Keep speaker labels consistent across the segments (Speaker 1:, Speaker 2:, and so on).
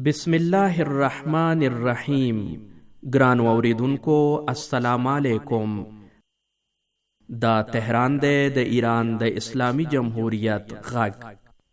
Speaker 1: بسم الله الرحمن الرحیم. ګران اوریدونکو السلام علیکم. دا تهران دی د ایران د اسلامی جمهوریت غږ.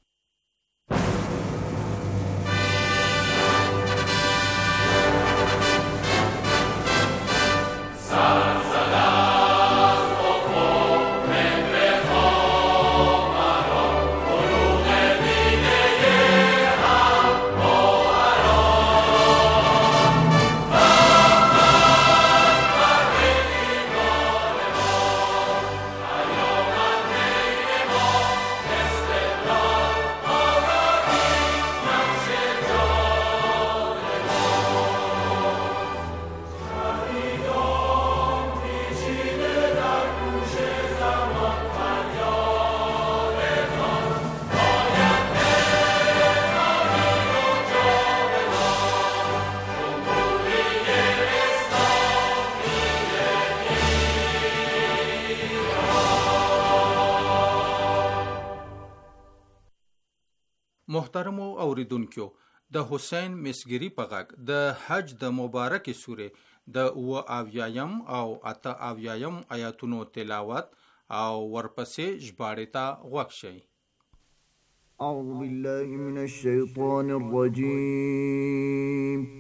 Speaker 2: محترمو اوریدونکو، د حسین مسګری په غږ د حج د مبارکې سورې د اویایم او 88 آیاتونو تلاوت او ورپسې ژباړې ته غوږ شئ.
Speaker 3: اعوذ بالله من الشیطان الرجیم.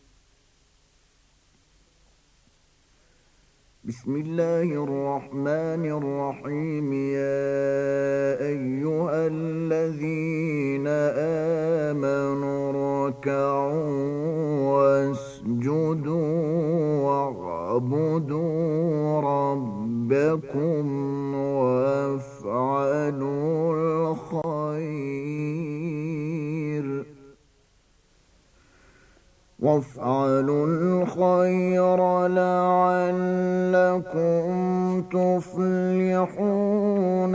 Speaker 3: بسم الله الرحمن الرحيم. يا أيها الذين آمنوا اركعوا واسجدوا واعبدوا ربكم وافعلوا الخير لعلكم تفلحون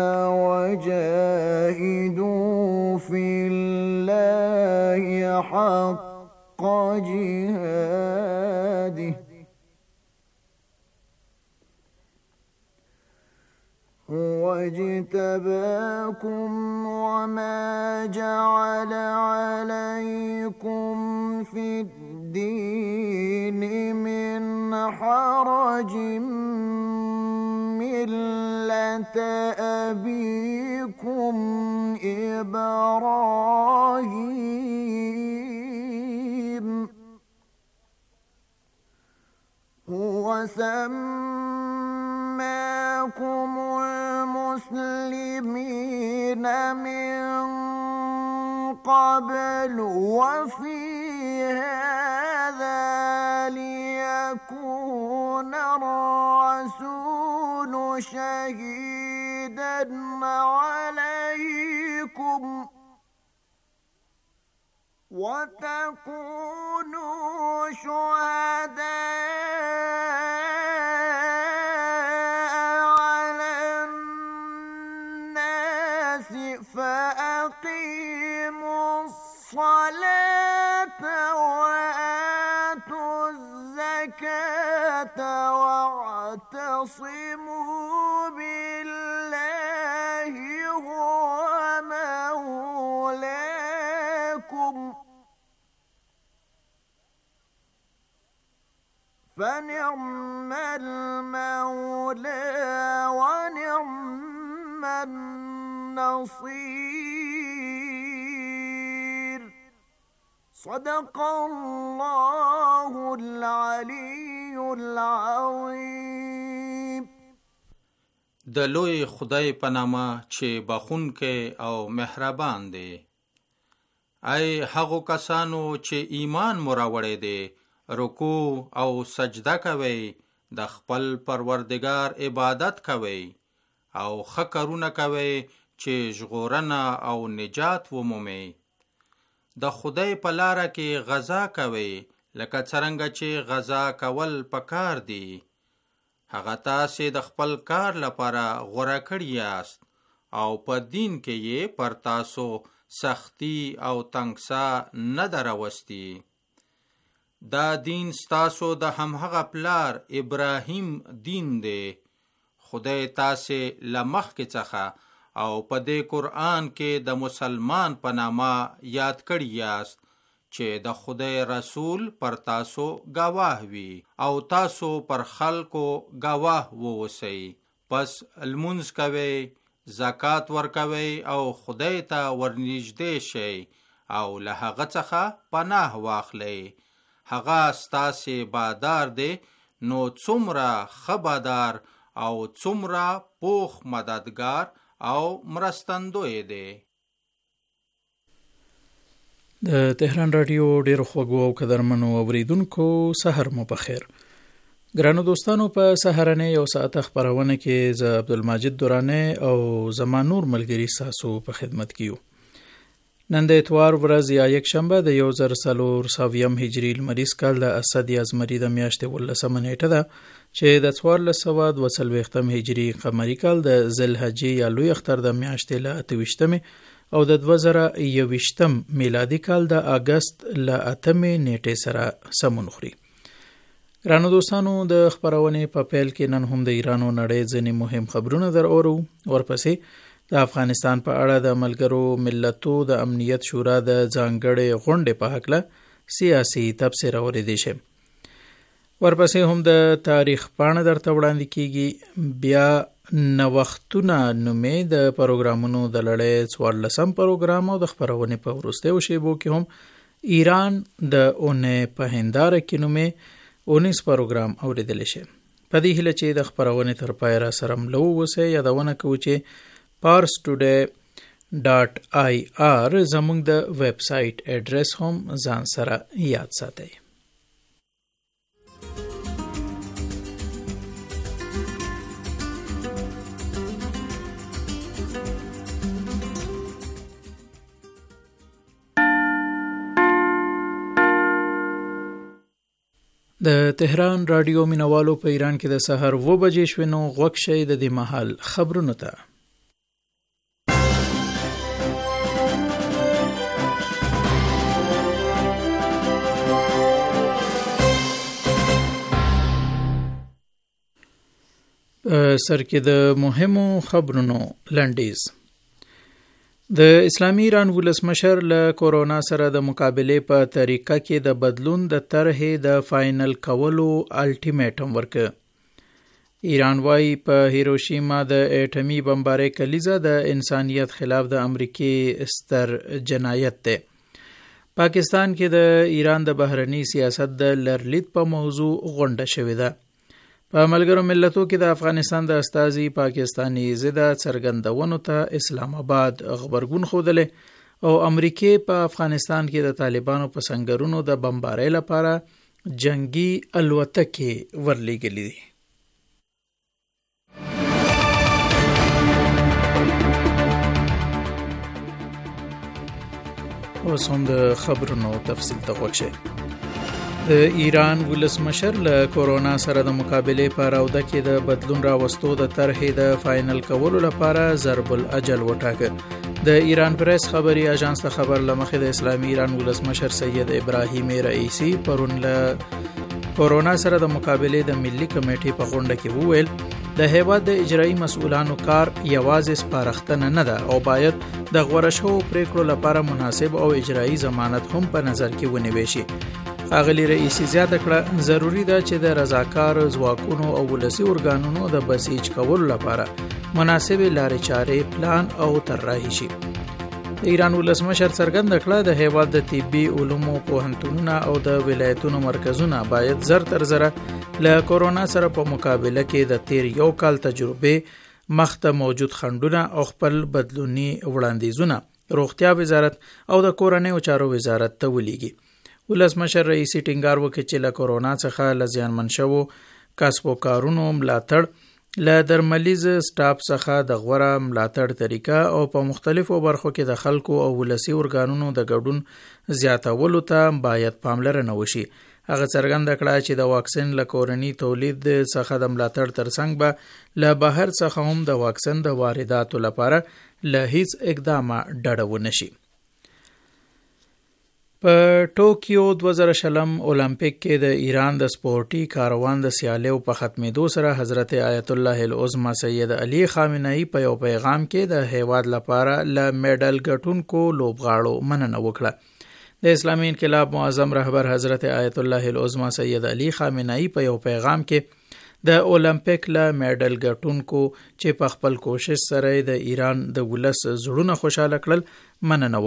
Speaker 3: وجاهدوا في الله حق جهاده هو اجتباكم وما جعل عليكم في الدين من حرج ملة أبيكم إبراهيم هو سماكم المسلمين من قبل وفي هذا ليكون الرسول شهيدا عليكم وتكونوا شهداء على الناس فأقيموا الصلاة وآتوا الزكاة واعتصموا بالله هو مولاكم فنعم المولى ونعم النصير. صدق الله العلي العظيم.
Speaker 2: د لوی خدای په نامه چې بخښونکی او مهربان دی. ای هغو کسانو چې ایمان مو راوړی دی، رکوع او سجده کوئ، د خپل پروردگار عبادت کوئ او ښه کارونه کوئ چې ژغورنه او نجات ومومئ. د خدای په لاره کې غزا کوئ لکه څرنګه چې غزا کول پکار دی. هغه تاسې د خپل کار لپاره غوره کړي یاست او په دین کې یې پر تاسو سختی او تنګسا نه ده راوستي. دا دین ستاسو د همهغه پلار ابراهیم دین دی. خدای تاسې له مخکې څخه او په دې قرآن کې د مسلمان په نامه یاد کړي یاست چې د خدای رسول پر تاسو گواه وي او تاسو پر خلکو گواه ووسی. پس لمونځ کوئ، زکات ورکوئ او خدای ته ورنږدې شئ او له هغه څخه پناه واخلئ. هغه ستاسې بادار دی، نو څومره ښه بادار او څومره پوخ مددگار او مرستندوی دی.
Speaker 4: د تهران رادیو ډیرو خوږو او قدرمنو اوریدونکو سحر مو بخیر. ګرانو دوستانو، په سحرنه یو ساعت خبرونه کې ز عبدالمجید دورانه او زما نور ملګری ساسو په خدمت کیو. نن د اتوار ورځ یا یک شنبه د 1440 هجری لمریز کال د اسد ازمری د میاشتې 18 نیټه ده چې د 1442 هجری قمری کال د ذوالحجې یا لوی اختر د میاشتې ل 28 او د 2021 میلادي کال د اگست ل 8 نیټه سره سمون خوري. ګرانو دوستانو، د خبرونه په پیل کې نن هم د ایران او نړۍ ځینې مهم خبرونه در اورو. ورپسې د افغانستان په اړه د ملګرو ملتو د امنیت شورا د ځانګړې غونډې په حق له سیاسي تبصره اوریدي شي. ورپسې هم د تاریخ پاڼه درته وړاندې کیږي. بیا نوښتونه نومې د پروګرامونو د لړۍ 14 پروګرام او د خبرونه په وروستیو شیبو کې هم ایران د اونې په هنداره کې نومې 19 پروګرام اوریدل شي. په دې هیله چې د خبرونه تر پای را سره ملو وسه یادونه کوو چې parstoday.ir زموږ د ویب سټ اډرس هم ځان سره یاد ساتئ. د تهران رادیو مینوالو په ایران کې د سحر 2 بجې شوي نو غوږ شئ د دې مهال خبرونو ته. سر کې د مهمو خبرونو لنډیز. د اسلامي ایران ولسمشر له کورونا سره د مقابله په طریقه کې د بدلون د طرحې د فائنل کولو الټیمیټم ورکړ. ایران وايي په هیروشیما د اټومي بمبارۍ کلیزه د انسانیت خلاف د امریکای ستر جنایت ده. پاکستان کې د ایران د بهرني سیاست د لرلید په موضوع غونډه شوې ده. په ملګرو ملتو کې د افغانستان د استازي پاکستانی ضد څرګندونو ته اسلام آباد خبرګون خوده او امریکای په افغانستان کې د طالبانو په سنگرونو د بمبارۍ لپاره جنگي الوتکې ورلېږلې دي. اوس هم د خبرونو تفصیل ته وګورئ. د ایران ولسمشر له کورونا سره د مقابله په راوده کې د بدلون راوستو د طرحې د فائنل کولو لپاره ضرب الاجل وټاکه. د ایران پریس خبري اژانس ته خبر لمخې د اسلامي ایران ولسمشر سید ابراهیم رئیسی پرون له کورونا سره د مقابله د ملي کمیټې په غونډه کې وویل د هیواد د اجرایي مسؤلانو کار یوازې سپارښتنه نه ده او باید د غوړه شوو پریکړو لپاره مناسب او اجرایي ضمانت هم په نظر کې ونیول شي. اغلی رئیسی زیاته کړه ضروری ده چې د رضاکار ځواکونو او ولسي ارګانونو د بسیج کولو لپاره مناسب لارې چارې پلان او طراحي شي. ایران ولسمشر څرګنده کړه د هیواد د طبي علومو پوهنتونونه او د ولایتونو مرکزونه باید زر تر زره له کورونا سره په مقابله کې د تیر یو کال تجربه مخته موجود خنډونه او خپل بدلونی وړاندیزونه روغتیا وزارت او د کورنۍ چارو وزارت ته ولېږي. ولسمشر رئیسی ټینګار وکړ چې له کورونا څخه لزیانمن شوو کسب و کارونو ملاتړ، له درملیز سټاف څخه د غوړه ملاتړ طریقه او په مختلفو برخو کې د خلکو او ولسي ارګانونو د ګډون زیاتولو ته باید پاملرنه وشي. هغه څرګنده کړه چې د واکسین له کورني تولید څخه د ملاتړ ترڅنګ به له بهر څخه هم د واکسین د وارداتو لپاره له هیڅ اقدامه ډډه ونه شي. په ټوکیو 2020 اولمپیک کې د ایران د سپورټي کاروان د سیالیو په ختمېدو سره حضرت آیت الله العظمى سید علی خامنه‌ای په یو پیغام کې د هیواد لپاره ل میډل ګټونکو لوبغاړو مننه وکړه. د اسلامي انقلاب معظم رهبر حضرت آیت الله العظمى سید علی خامنه‌ای په یو پیغام کې د اولمپیک له میډل ګټونکو چې په خپل کوشش سره د ایران د ولس زړونه خوشاله کړل مننه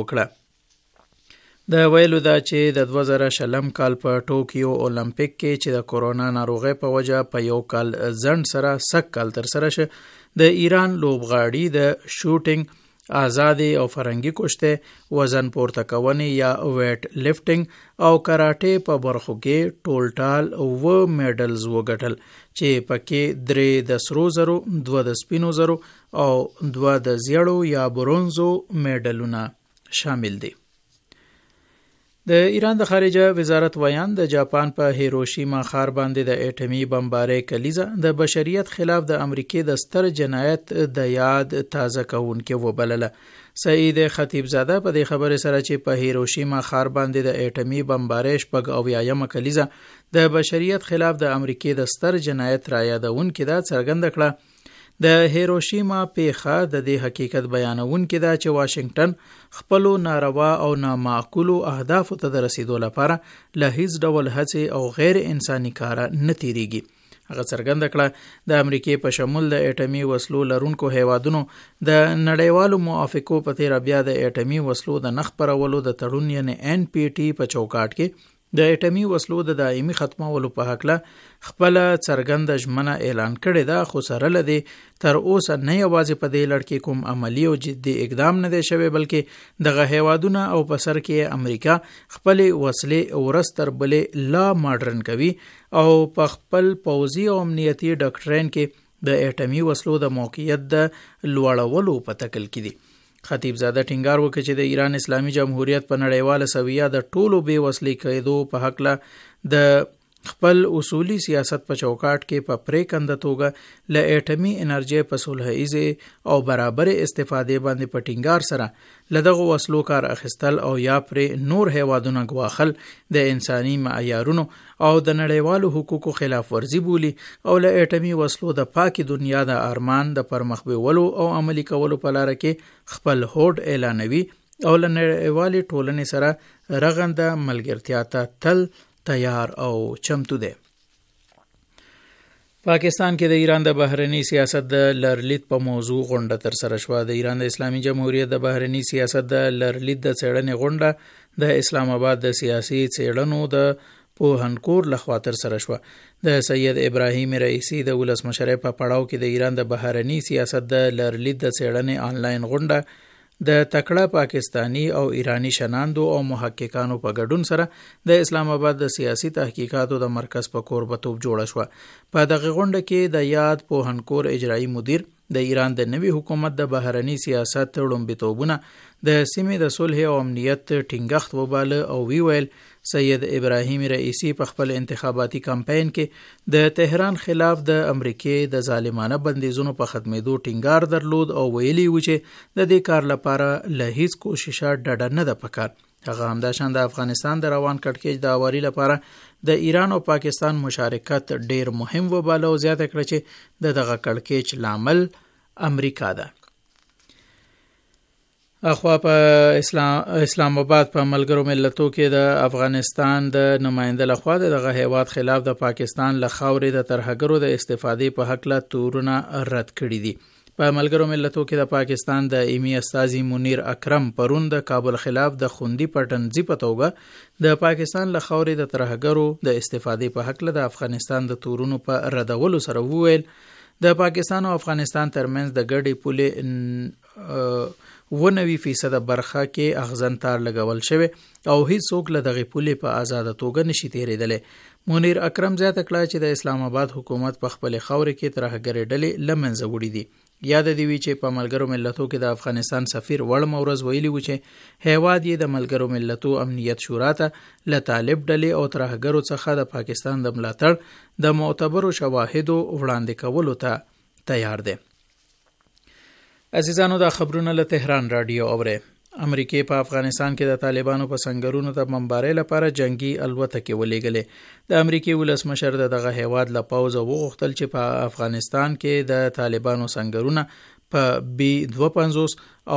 Speaker 4: وکړه د ویلو دا چې د 2020 کال په ټوکیو اولمپیک کې چې د کورونا ناروغۍ په وجه په یو کال ځنډ سره سک کال تر سره شه د ایران لوبغاړي د شوټینګ آزادي او فرنګي کشته وزن پورته کونې یا ویټ لفټینګ او کراټه په برخو کې ټولټال و میډلز وګټل چې پکې 3 د سرو زرو 2 د سپینو زرو او 2 د زیړو یا برونزو میډلونه شامل دي د ایران د خارجه وزارت ویان د جاپان په هیروشیما ښار باندې د اټمی بمبارۍ کلیزه د بشریت خلاف د امریکای د ستر جنایت د یاد تازه کوونکې وبلله. سعید خطیبزاده په دې خبره سره چې په هیروشیما ښار باندې د اټمی بمبارۍ شپږ او یایم کلیزه د بشریت خلاف د امریکای د ستر جنایت را یادونکې دا څرګنده کړه. د هیروشیما پیښه د دې حقیقت بیانونکې ده چې واشنگټن خپل ناروا او نامعقولو اهدافو ته د رسیدو لپاره له هیڅ ډول هڅې او غیر انساني کار نه تیریږي. هغه څرګنده کړه د امریکای په شمول د اټمی وسلو لرونکو هیوادونو د نړیوالو موافقو په تیر بیا د اټمی وسلو د نخ پرولو د تړون یعنی NPT په چوکاټ کې د اټمی وسلو د دایمي ختمولو په حق له خپل څرګنده ژمنه اعلان کړې ده، خو سره لدی تر اوسه نه یوازې په دې لړ کې کوم عملی او جدي اقدام نه دی شوی، بلکې دغه هیوادونه او په سر کې امریکا خپل وسلې ورستر بلې لا ماډرن کوي او په خپل پوځي او امنیتي ډاکټرین کې د اټمی وسلو د موقعیت د لوړولو په تکل کې دي. خطیبزاده ټینګار وکړ چې د ایران اسلامي جمهوریت په نړیواله سویه د ټولو بې وسلې کېدو په حق له د خپل اصولي سیاست په چوکاټ کې په پریکنده توګه له اټمی انرژي په صلحیزه او برابر استفادې باندې په ټینګار سره لدغه وسلو کار اخیستل او یا پر نور هیوادونه غواخل د انساني معیارونو او د نړیوالو حقوقو خلاف ورزي بولی او له اټمی وسلو د پاکي دنیا د ارمان د پرمخ بیولو او عملی کولو په لار کې خپل هوډ اعلانوي او له نړیوالې ټولنې سره رغنده ملګرتیا ته تل تیار او چمتو دی. پاکستان کې د ایران د بهرنی سیاست د لرلید په موضوع غونډه تر سره شوه. د ایران د اسلامي جمهوریت د بهرنی سیاست د لرلید د څېړنې غونډه د اسلام آباد د سیاسي څېړنو د پوهنکور لخوا تر سره شوه. د سید ابراهیم رئیسی د ولسمشر په پړاو کې د ایران د بهرنی سیاست د لرلید د څېړنې آنلاین غونډه د تکړه پاکستانی او ایرانی شناندو او محققانو په ګډون سره د اسلام آباد د سیاسي تحقیقاتو د مرکز په کوربتوب جوړه شوه. په دغه غونډه کې د یاد پوهنکور اجرایی مدیر د ایران د نوي حکومت د بهرنی سیاست لومړیتوبونه د سیمې د صلح او امنیت ټینګښت وباله او ویل سید ابراهیم رئیسی په خپل انتخاباتي کمپاین کې د تهران خلاف د امریکای د ظالمانه بندیزونو په ختمېدو ټینګار درلود او ویلي و چې د دې کار لپاره له هیڅ کوششه ډډه نه ده پکار. هغه همداشان د افغانستان د روان کړکېچ د اواري لپاره د ایران او پاکستان مشارکت ډیر مهم وباله او زیاته کړه چې دغه کړکېچ لامل امریکا ده. اخوا په اسلام آباد په ملګرو ملتونو کې د افغانستان د نماینده لخوا دغه هیواد خلاف د پاکستان له خاورې د ترهګرو د استفادې په حق له تورونه رد کړي دي. په ملګرو ملتونو کې د پاکستان د ایمی استازي منیر اکرم پرون د کابل خلاف د خوندي پټنځي په توګه د پاکستان له خاورې د ترهګرو د استفادې په حق له د افغانستان د تورونو په ردولو سره وویل د پاکستان او افغانستان ترمنځ د ګډې پولې 90% برخه کې اغزن تار لګول شوی او هیڅ څوک له دغه پولې په آزاد توګه نشي تیریدلی. منیر اکرم زیاته کړه چې د اسلام آباد حکومت په خپل خاورې کې ترهګرې ډلې لمنځه وړي دي. یاد دی وی چې په ملګرو ملتونو کې د افغانستان سفیر وړ مورز ویلي و چې هیواد یې د ملګرو ملتونو امنیت شورا ته له طالب ډلې او ترهګرو څخه د پاکستان د ملاتړ د معتبرو شواهدو وړاندې کولو ته تیار دی. عزیزانو دا خبرونه له تهران رادیو اوره. امریکای په افغانستان کې د طالبانو په سنگرونو د بمبارۍ لپاره جنگي الوتکې ولېږلې. د امریکای ولسمشر دغه هیواد له پوځ وغوښتل چې په افغانستان کې د طالبانو سنگرونه په B-52 او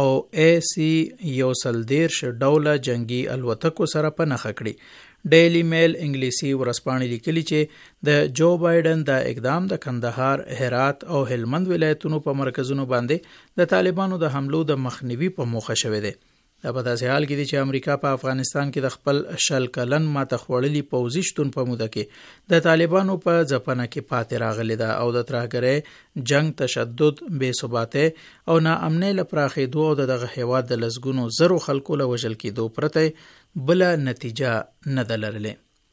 Speaker 4: AC-130 ډوله جنگي الوتکو سره په نښه کړي. ډیلی میل انګلیسي ورځپاڼې لیکلي چې د جو بایدن د اقدام د کندهار، هرات او هلمند ولایتونو په مرکزونو باندې د طالبانو د حملو د مخنیوي په موخه شوی دی. دا په داسې حال کې دی چې امریکا په افغانستان کې د خپل 20 کلن ماته خوړلي پوځي شتون په موده کې د طالبانو په ځپنه کې پاتې راغلی ده او د ترهګرۍ جنگ، تشدد، بې ثباتۍ او ناامنۍ له پراخېدو او دغه هیواد د لسګونو زرو خلکو له وژل کېدو پرته بله نتیجه نه ده لرلې.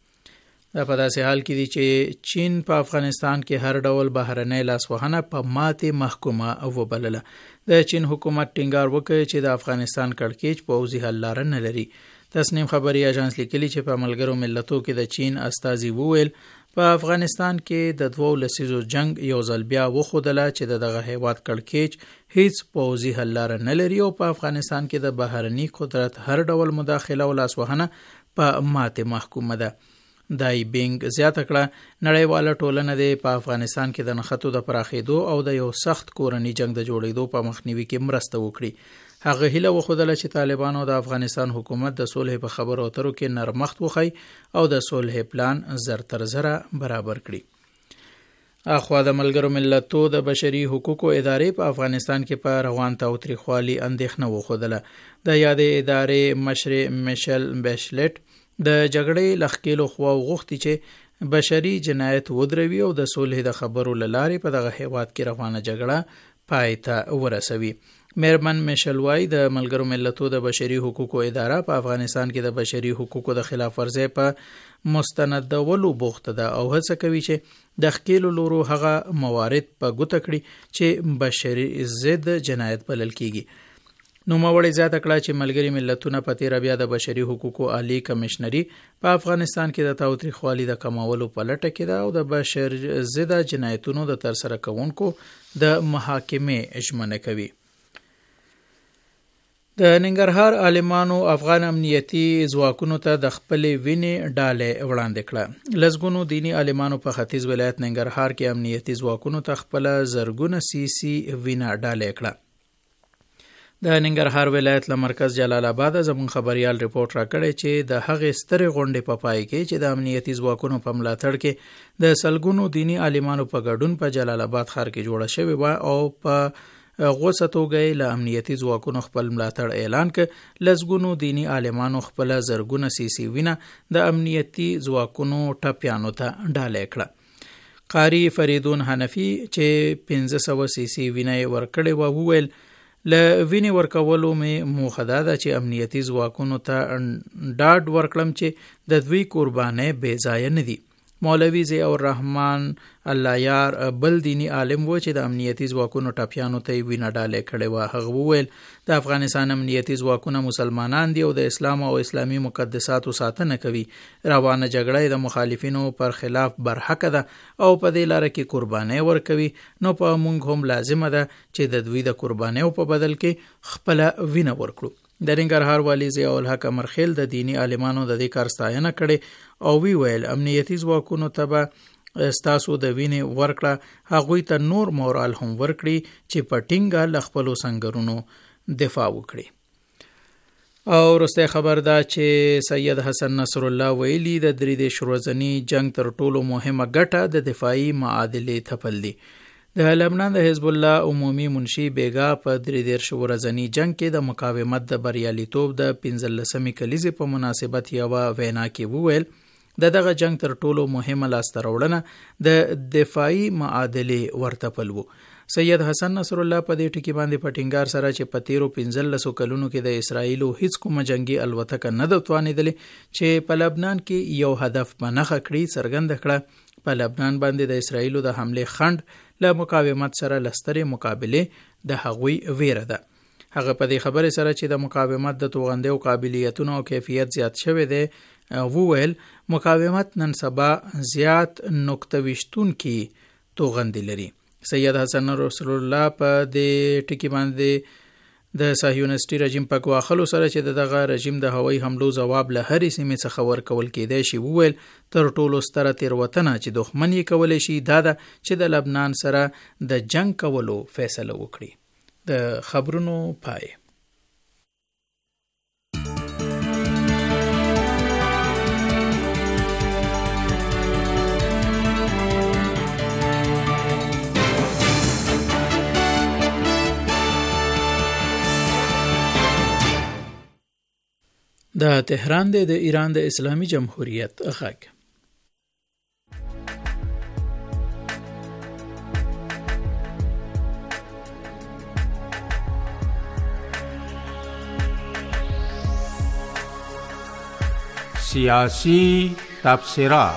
Speaker 4: دا په داسې حال کې دی چې چین په افغانستان کې هر ډول بهرنۍ لاسوهنه په ماتې محکومه وبلله. د چین حکومت ټینګار وکړ چې د افغانستان کړکېچ پوځي حل لاره نه لري. تسنیم خبري اژانس لیکلي چې په ملګرو ملتونو کې د چین استازي وویل په افغانستان کې د 2 لسیزو جنگ یو ځل بیا وښودله چې دغه هیواد کړکېچ هیڅ پوځي حل لاره نه لري او په افغانستان کې د بهرني قدرت هر ډول مداخله او لاسوهنه په ماتې محکومه ده. دای بینګ زیاته کړه نړیواله ټولنه د په افغانستان کې د نښتو د پراخېدو او د یو سخت کورني جنگ د جوړېدو په مخنیوي کې مرسته وکړي. هغه هیله وښودله چې طالبانو د افغانستان حکومت د صلح په خبرو اترو کې نرمښت وښي او د صلح پلان زر تر زره برابر کړي. اخوا د ملګرو ملتونو د بشري حقوقو ادارې په افغانستان کې په روان تاوتریخوالي اندېښنه وښودله. د یادې ادارې مشر میشل بیشلټ د جګړې لخکېلو خوا وغوښتي چې بشري جنایت ودروي او د صلح د خبرو له لارې په دغه هیواد کې روانه جګړه پای ته ورسوي. میرمن میشل وای د ملګرو ملتونو د بشري حقوقو اداره په افغانستان کې د بشري حقوقو د خلاف ورزۍ په مستندولو بوخته ده او هڅه کوي چې د ښکېلو لورو هغه موارد په ګوته کړي چې بشري ضد جنایت بلل کیږي. نوموړی زیاته کړه چې ملګري ملتونه په تیره بیا د بشري حقوقو عالی کمشنري په افغانستان کې د تاوتریخوالي د کمولو په لټه کې ده او د بشر ضد جنایتونو د ترسره کوونکو د محاکمې ژمنه کوي. د ننګرهار عالمانو افغان امنیتي ځواکونو ته د خپلې وینې ډالۍ وړاندې کړه. لسګونو دیني عالمانو په ختیځ ولایت ننګرهار کې امنیتي ځواکونو ته خپله زرګونه سیسي وینه ډالۍ کړه. د ننګرهار ولایت له مرکز جلال آباد زموږ خبريال ریپورت راکړی چې د هغې سترې غونډې په پای کې چې د امنیتي ځواکونو په ملاتړ کې د سلګونو دیني عالمانو په ګډون په جلال آباد ښار کې جوړه شوې وه او په غوڅه توګه له امنیتي ځواکونو خپل ملاتړ اعلان کړ. لسګونو دیني عالمانو خپله زرګونه سیسي وینه د امنیتي ځواکونو ټپیانو ته ډالۍ کړه. قاری فریدون حنفي چې 1500 سیسي وینه ورکړې وه وویل له وینې ورکولو مې موخه دا ده چې امنیتي ځواکونو ته ډاډ ورکړم چې د دوی قربانۍ بې ځایه نه دي. مولوي ضیاء الرحمن الله یار بل دینی عالم و چې د امنیتي ځواکونو ټپیانو ته وینه ډالۍ کړې وه. هغه وویل د افغانستان امنیتي ځواکونه مسلمانان دي او د اسلام او اسلامي مقدساتو ساتنه کوي. روانه جګړه د مخالفینو پر خلاف برحقه ده او په دې لاره کې قربانۍ ورکوي، نو په موږ هم لازمه ده چې د دوی د قربانیو په بدل کې خپله وینه ورکړو. د ننګرهار والي ضیاء الحق امرخیل د دینی عالمانو د دې کار ستاینه کړې او وی ویل امنیتي ځواکونو ته به ستاسو د وینې ورکړه هغوی ته نور مورال هم ورکړي چې په ټینګه له خپلو سنګرونو دفاع وکړي. او وروستی خبر دا چې سید حسن نصر الله ویلي د 3 ورځني جنگ تر ټولو مهمه ګټه د دفاعي معادلې تپل دي. د لبنان د حزب الله عمومي منشي بیگا په 3 ورځني جنگ کې د مقاومت د بریالیتوب د 15مې کلیزې په مناسبت یوه وینا کې وویل دغه جنگ تر ټولو مهمه لاسته راوړنه د دفاعي معادلې ورتپل وو. سید حسن نصر الله په دې ټکي باندې په ټینګار سره چې په 15 کلونو کې د اسرائیلو هیڅ کومه جنگي الوتکه نه ده توانېدلې چې په لبنان کې یو هدف په نښه کړي. څرګنده کړه په لبنان باندې د اسرائیلو د حملې خنډ له مقاومت سره لسترې مقابله د هغوی ویره ده. هغه په دې خبرې سره چې د مقاومت د توغندې او قابلیتونو او کیفیت زیات شوی دی وویل مقاومت نن سبا زیات نقطه ویشتونکي توغندې لري. سید حسن رسول الله په دې ټکی باندې د صهیونیستي رژیم په ګواښلو سره چې دغه رژیم د هوایي حملو ځواب له هرې سیمې څخه ورکول کېدای شي وویل تر ټولو ستره تېروتنه چې دښمن یې کولی شي دا ده چې د لبنان سره د جنگ کولو فیصله وکړي. د خبرونو پای. د تهران د ایران د اسلامي جمهوریت غږ.
Speaker 2: سیاسی تبصره.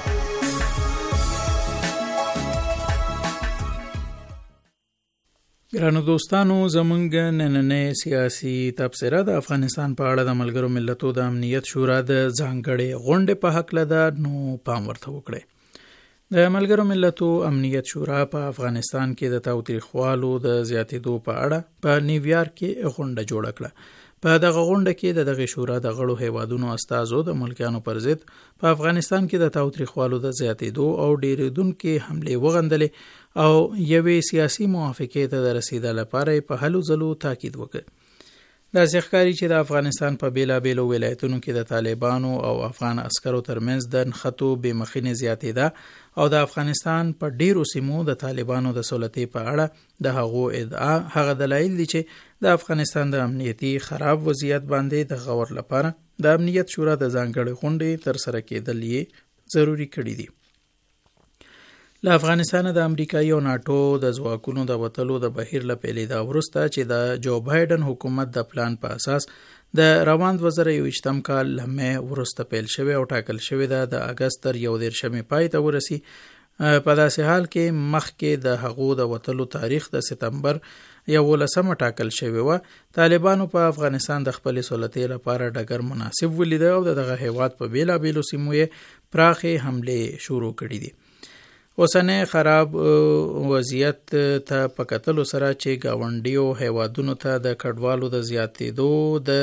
Speaker 4: ګرانو دوستانو، زمونږ نننۍ سیاسي تبصره د افغانستان په اړه د ملګرو ملتونو د امنیت شورا د ځانګړې غونډې په هکله ده. نو پام ورته وکړئ. د ملګرو ملتونو امنیت شورا په افغانستان کې د تاوتریخوالو د زیاتېدو په اړه په نیویارک کې غونډه جوړه کړه. په دغه غونډه کې د دغه شورا د غړو هیوادونو استازو د ملکیانو پر ضد په افغانستان کې د تاوتریخوالو د زیاتېدو او ډېرېدونکو حملې وغندلې او یوې سیاسي موافقې ته د رسیدو لپاره په هلو ځلو تاکید وکړ. داسې ښکاري چې د افغانستان په بیلابیلو ولایتونو کې د طالبانو او افغان عسکرو ترمنځ د نښتو بېمخینې زیاتېده او د افغانستان په ډیرو سیمو د طالبانو د سلطې په اړه د هغو ادعا هغه دلایل دي چې د افغانستان د امنیتي خراب وضعیت باندې د غور لپاره د امنیت شورا د ځانګړې غونډې ترسره کېدل یې ضروري کړي دي. له افغانستان د امریکایي او ناټو د ځواکونو د وتلو د بهیر له پیلېدا وروسته چې د جو بایډن حکومت د پلان په اساس د روان 2021 کال له مې وروسته پیل شوی او ټاکل شوی د اگست تر 11 پای ته ورسی. په داسې حال کې مخکې د هغو د وتلو تاریخ د سپتمبر 11 ټاکل شوی و، طالبانو په افغانستان د خپل سلطې لپاره ډګر مناسب ولید او دغه هیواد په بیلابیلو سیمو یې پراخې حملې شروع کړې دي. اوسنۍ خراب وضعیت ته په کتلو سره چې ګاونډیو هیوادونو ته د کډوالو د زیاتېدو د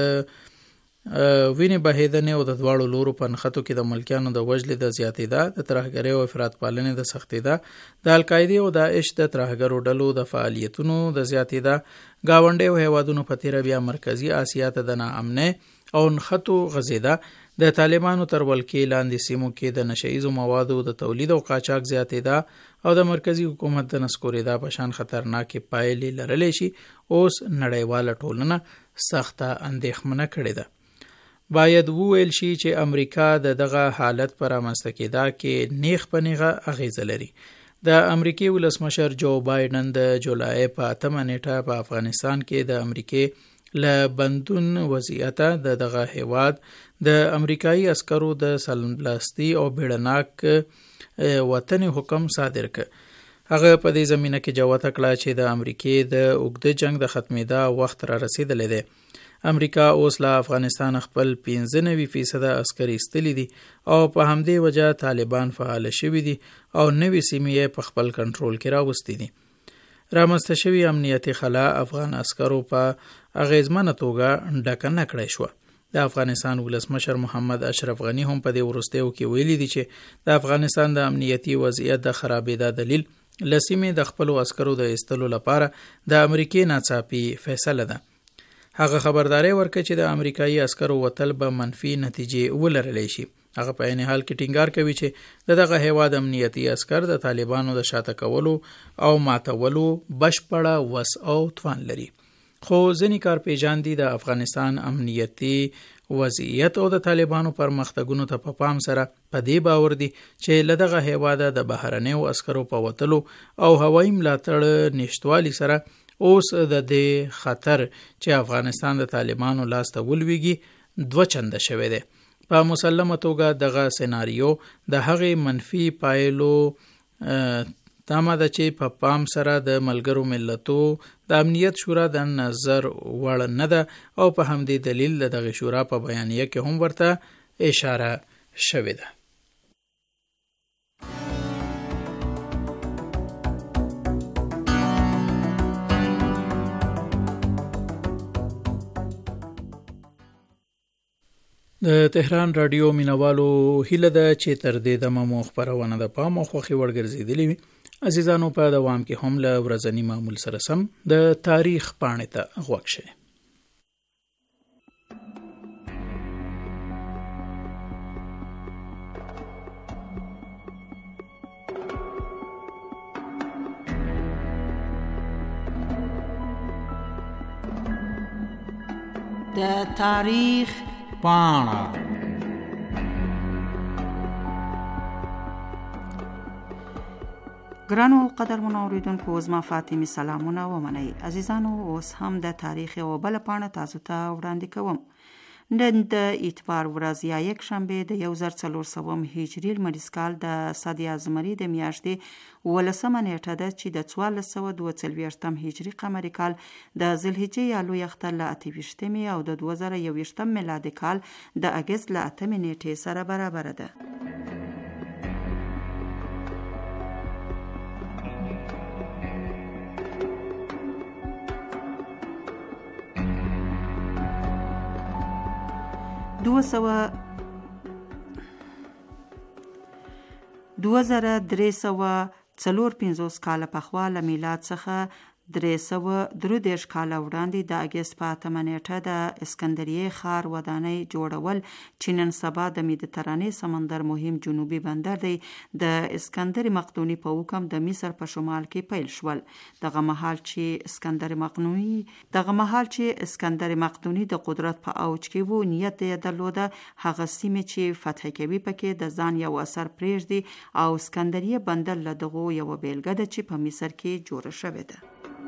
Speaker 4: وینې بهیدنې او د دواړو لورو په نښتو کې د ملکیانو د وژلې د زیاتېدا، د ترهګرۍ او افراط پالنې د سختېدا، د القاعدې او داعش د ترهګرو ډلو د فعالیتونو د زیاتېدا، ګاونډیو هیوادونو په تیره بیا مرکزي اسیا ته د ناامنۍ او نښتو غځېدا، د طالبانو تر ولکې لاندې سیمو کې د نشهیزو موادو د تولید او قاچاق زیاتېدا او د مرکزی حکومت د نسکورېدا په شان خطرناکې پایلې لرلی شي، اوس نړیواله ټولنه سخته اندېښمنه کړې ده. باید وویل شي چې امریکا د دغه حالت پر رامنځته کېدا کې نیغ په نیغه اغیزه لري. د امریکای ولسمشر جو بایډن د جولای په 8 نیټه په افغانستان کې د امریکای له بندون وضعیت د دغه هیواد د امریکایي عسکرو د سلمبلاستی او بیړناک وطن حکم صادر کړ. هغه په دې زمینه کې جوته کړه چې د امریکای د اوږده جنگ د ختمېدا وخت را رسیدلی دی. امریکا اوس له افغانستان خپل 95% عسکري ایستلي دي او په همدې وجه طالبان فعال شوي دي او نوې سیمې په خپل کنټرول کې راوستي دي. رامنځته شوي امنیتي خلا افغان عسکرو په اغیزمنه توګه ډکه نه کړای شوه. د افغانستان ولسمشر محمد اشرف غنی هم په دې وروستیو کې ویلي دي چې د افغانستان د امنیتي وضعیت د خرابېدا دلیل له سیمې د خپلو عسکرو د ایستلو لپاره د امریکای ناڅاپي فیصله ده. هغه خبرداري ورکړه چې د امریکایي عسکرو وتل به منفي نتیجې ولرلی شي. هغه په عین حال کې ټینګار کوي چې دغه هیواد امنیتي عسکر د طالبانو د شاته کولو او ماتولو بشپړه وس او توان لري. خو ځینې کارپیژاندي د افغانستان امنیتي وضعیت او د طالبانو پرمختګونو ته په پام سره په دې باور دي چې له دغه هیواده د بهرنیو عسکرو په وتلو او هوایي ملاتړ نشتوالي سره اوس د دې خطر چې افغانستان د طالبانو لاس ته ولویږي 2 چنده شوی دی. په مسلمه توګه دغه سیناریو د هغې منفي پایلو تمه ده چې په پام سره د ملګرو ملتو د امنیت شورا د نظر وړ نه ده او په همدې دلیل د دغه شورا په بیانیه کې هم ورته اشاره شوې ده. د تهران رادیو مینوالو هیله ده چې تر دې دمه مو خبرونه د پام او خوښي وړ ګرځېدلې وي عزیزانو په دوام کې هم له ورځنی معمول سره سم د تاریخ پاڼې ته غوږ شئ.
Speaker 5: د تاریخ پاڼه. ګرانو قدرمنو اوریدونکو، زما فاطمه سلامونه ومنئ. عزیزانو، اوس هم د تاریخ یوه بله پاڼه تاسو ته وړاندې کوم. نن د اتوار ورځ یا یک شنبه د 1400 هجري لمریز کال د صدې ازمري د میاشتې 18 نیټه ده چې د 1442 هجري قمري کال د ذوالحجې یا لوی اختر له 28 او د 2021 میلادي کال د اګست له 8 نیټې سره برابر ده. دو زره 354 کاله پخوا له میلاد څخه 333 کاله وړاندې د اګست په 8 نیټه د اسکندریه ښار ودانۍ جوړول چې نن سبا د مدیترانې سمندر مهم جنوبي بندر دی د اسکندر مقدوني په حکم د مصر په شمال کې پیل شول. دغه مهال چې اسکندر مقدوني د قدرت په اوج کې وو، نیت یې درلوده هغه سیمې چې فتح کوي پکې د ځان یو اثر پرېږدي او اسکندریه بندر له دغو یوه بیلګه ده چې په مصر کې جوړه شوې ده.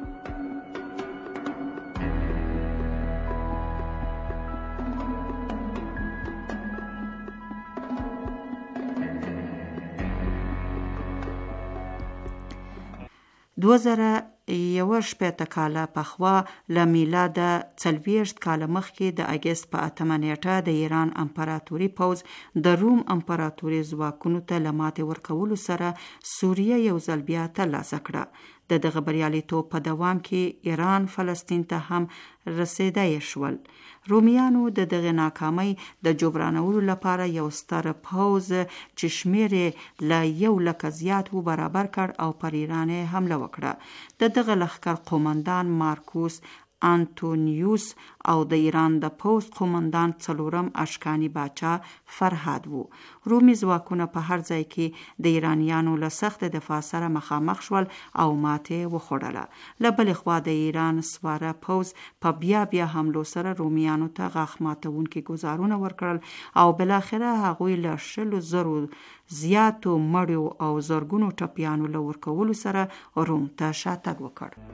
Speaker 5: دو زره 11 کاله پخوا له میلاده 40 کاله مخکې د اګست په 8 نیټه د ایران امپراتوري پوځ د روم امپراتوري ځواکونو ته له ماتې ورکولو سره سوریه یو ځل بیا ترلاسه کړه. د دغه بریالیتوب په دوام کې ایران فلسطین ته هم رسیدای شول. رومیانو د دغه ناکامۍ د جبرانولو لپاره یو ستر پوځ چې شمیر له 100,000 زیات و برابر کړ او پر ایران حمله وکړه. د دغه لښکر قومندان مارکوس انتونیوس او د ایران د پوځ قومندان څلورم اشکانی باچا فرهاد وو. رومي ځواکونه په هر ځای کې د ایرانیانو له سخت دفاع سره مخامخ شول او ماتې وخوړله. له بلې خوا د ایران سواره پوځ په بیا حملو سره رومیانو ته غاښ ماتونکي ګزارونه ورکړل او بالاخره هغوی له 100,000 زیاتو مړیو او زرګونو ټپیانو له ورکولو سره روم ته شاتګ وکړ.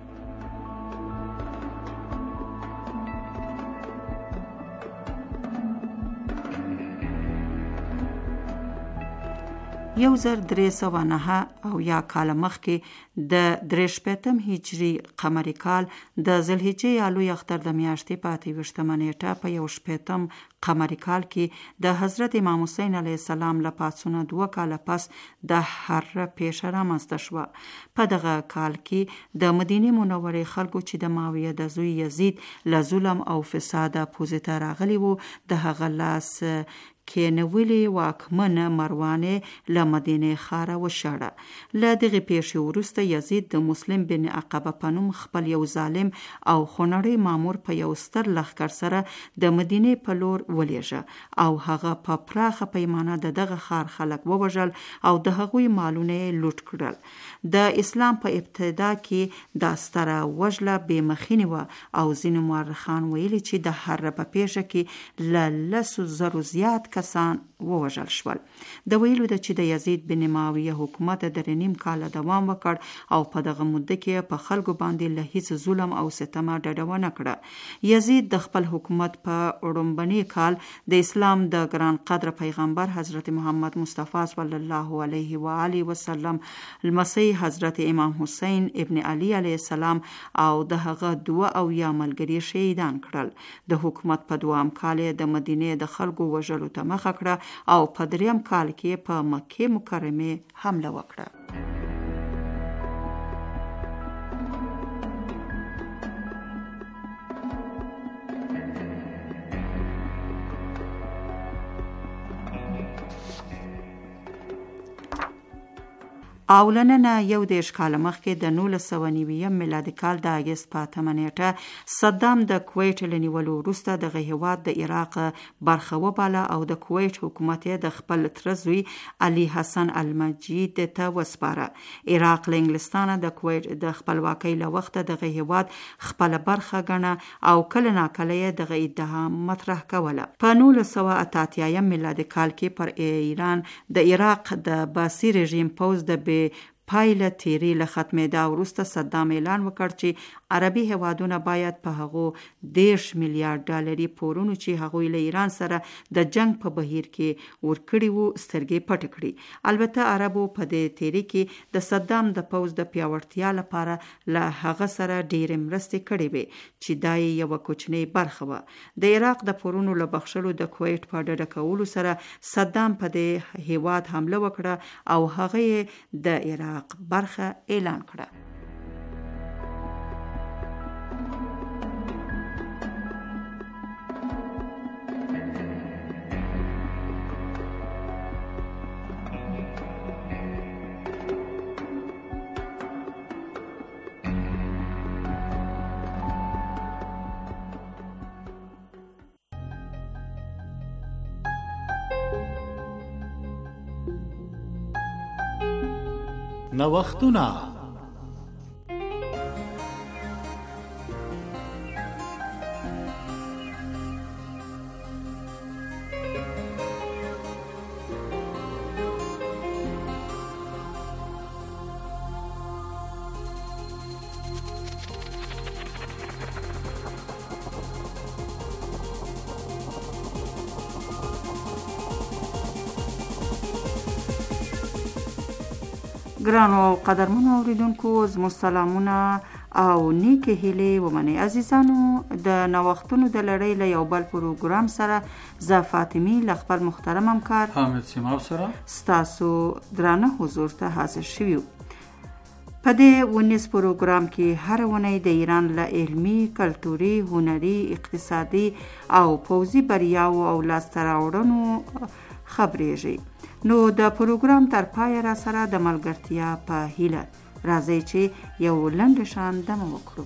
Speaker 5: یو زر 309 او یا کال مخکې د 63 هجري قمري کال د ذوالحجې یا لوی اختر د میاشتې په 28 نیټه په 18 قمري کال کې د حضرت امام حسین علیه السلام له پاڅونه 2 کاله پس د حره پیښه رامنځته شوه. په دغه کال کې د مدینې منورې خلکو چې د معاویه د زوی یزید له ظلم او فساده پوځ ته راغلي وو، د هغه لاس کېنولي واکمن مروان له مدینې ښاره وشړه. له دغې پیښې وروسته یزید د مسلم بن عقبه په نوم خپل یو ظالم او خونړی مامور په یو ستر لښکر سره د مدینې په لور ولېږه او هغه په پراخه پیمانه د دغه ښار خلک ووژل او د هغوی مالونه یې لوټ کړل. د اسلام په ابتدا کې دا ستره وژله بې مخینې وه او ځینو مورخان ویلي چې د حره په پیښه کې له 10,000 زیات کسان ووژل شول. د ویلو ده چې د یزید بن معاویه حکومت 3.5 کاله دوام وکړ او په دغه مده کې په خلکو باندې له هیڅ ظلم او ستمه ډډه ونه کړه. یزید د خپل حکومت په وړومبني کال د اسلام د ګران قدر پیغمبر حضرت محمد مصطفی صلی الله علیه و آله وسلم لمسی حضرت امام حسین ابن علی علیه السلام او د هغه 2 ملګري شهیدان کړل. د حکومت په 2 کال د مدینې د خلکو وژلو ته مخه کړه او په 3 کال کې په مکه مکرمه حمله وکړه. او لننه 11 کال مخکې د 1990 میلادي کال د اگست په 8 نیټه صدام د کویت لنیولو وروسته دغه هیواد د عراق برخه وباله او د کویت حکومت د خپل ترزوی علي حسن المجید ته وسپاره. عراق له انګلستانه د کویت د خپلواکۍ له وخته دغه هیواد خپل برخه ګڼه او کله ناکله دغه ادعا مطرح کوله. په 1988 میلادي کال کې پر ایران د عراق د باسي رژیم پوز د پایله تیری له ختمېدا وروسته صدام اعلان وکړ چې عربي هیوادونه باید په هغو 10 میلیارډ ډالري پورونو چې هغوی له ایران سره د جنگ په بهیر کې ورکړي وو سترګې پټ کړي. البته عربو په دې تیری کې د صدام د پوز د پیاوړتیا لپاره له هغه سره ډېرې مرستې کړې وې چې دا یو کوچنی برخه وه. د عراق د پورونو له بخښلو د کویت په ډډه کولو سره صدام په دې هیواد حمله وکړه او هغه د عراق برخه اعلان کړه.
Speaker 6: نوښتونه.
Speaker 5: ګرانو او قدرمنو اوریدونکو زموږ سلامونه او نیکې هیلې ومنئ. عزیزانو د نوښتونو د لړۍ له یو بل پروګرام سره زه فاطمي له خپل محترم همکار
Speaker 2: حامد سیماب سره
Speaker 5: ستاسو درانه حضور ته حاضر شویو. په دې ونیز پروګرام کې هر ونې د ایران له علمي، کلتوري، هنري، اقتصادي او پوځي بریاو او لاسته راوړنو خبرېږي. نو د پروګرام تر پای را سره د ملګرتیا په هیله راځي چې یو لنډ شان دمه وکړو.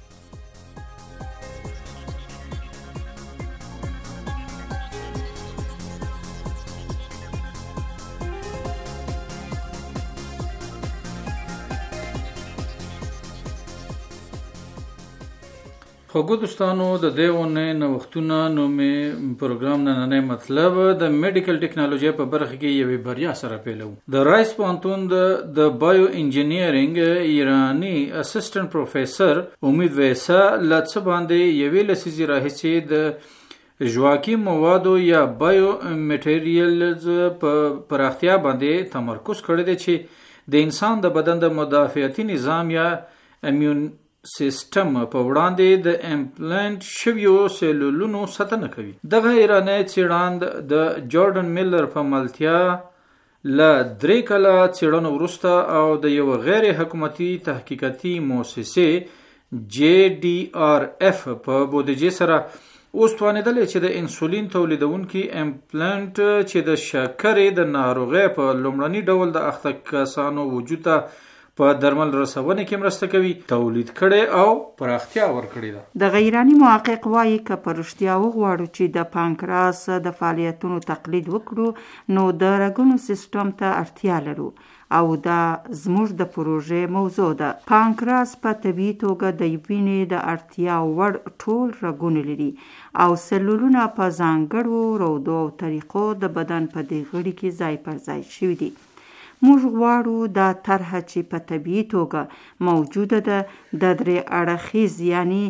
Speaker 2: خوږو دوستانو د دې ونې نوښتونه نومې پروګرام نننی مطلب د میډیکل ټیکنالوژي په برخه کې یوې بریا سره پیلو. د رایس پوهنتون د بایو انجینیرینګ ایرانی اسسټنټ پروفیسور امید ویسا له څه باندې یوې لسیزې راهیسې د ژواکي موادو یا بایو میټیریلز په پراختیا باندې تمرکز کړی دی چې د انسان د بدن د مدافعتي نظام یا امیون سیستم په وړاندې د امپلانټ شویو سیلولونو ساتنه کوي. دغه ایرانی څېړاند د جارډن میلر په ملتیا له 3 کاله څېړنو وروسته او د یو غیر حکومتي تحقیقاتي مؤسسې JDRF په بودیجې سره اوس توانېدلی چې د انسولین تولیدونکي امپلانټ چې د شکرې د ناروغۍ په لومړني ډول د اخته کسانو وجود ته په درمل رسونه کې مرسته کوي تولید کړي او پراختیا ورکړي ده.
Speaker 5: د غیرانی محقق وایي که په رښتیا وغواړو چې د پانکراس د فعالیتونو تقلید وکړو نو د رګونو سیستم ته اړتیا لرو او دا زموږ د پروژې موضوع ده. پانکراس په طبیعي توګه د وینې د اړتیا وړ ټول رګونه لري او سلولونه په ځانګړو رودو او طریقو د بدن په دې غړي کې ځای پر ځای شوي دي. موږ غواړو دا طرحه چې په طبیعي توګه موجوده ده د 3 اړخیز یعنی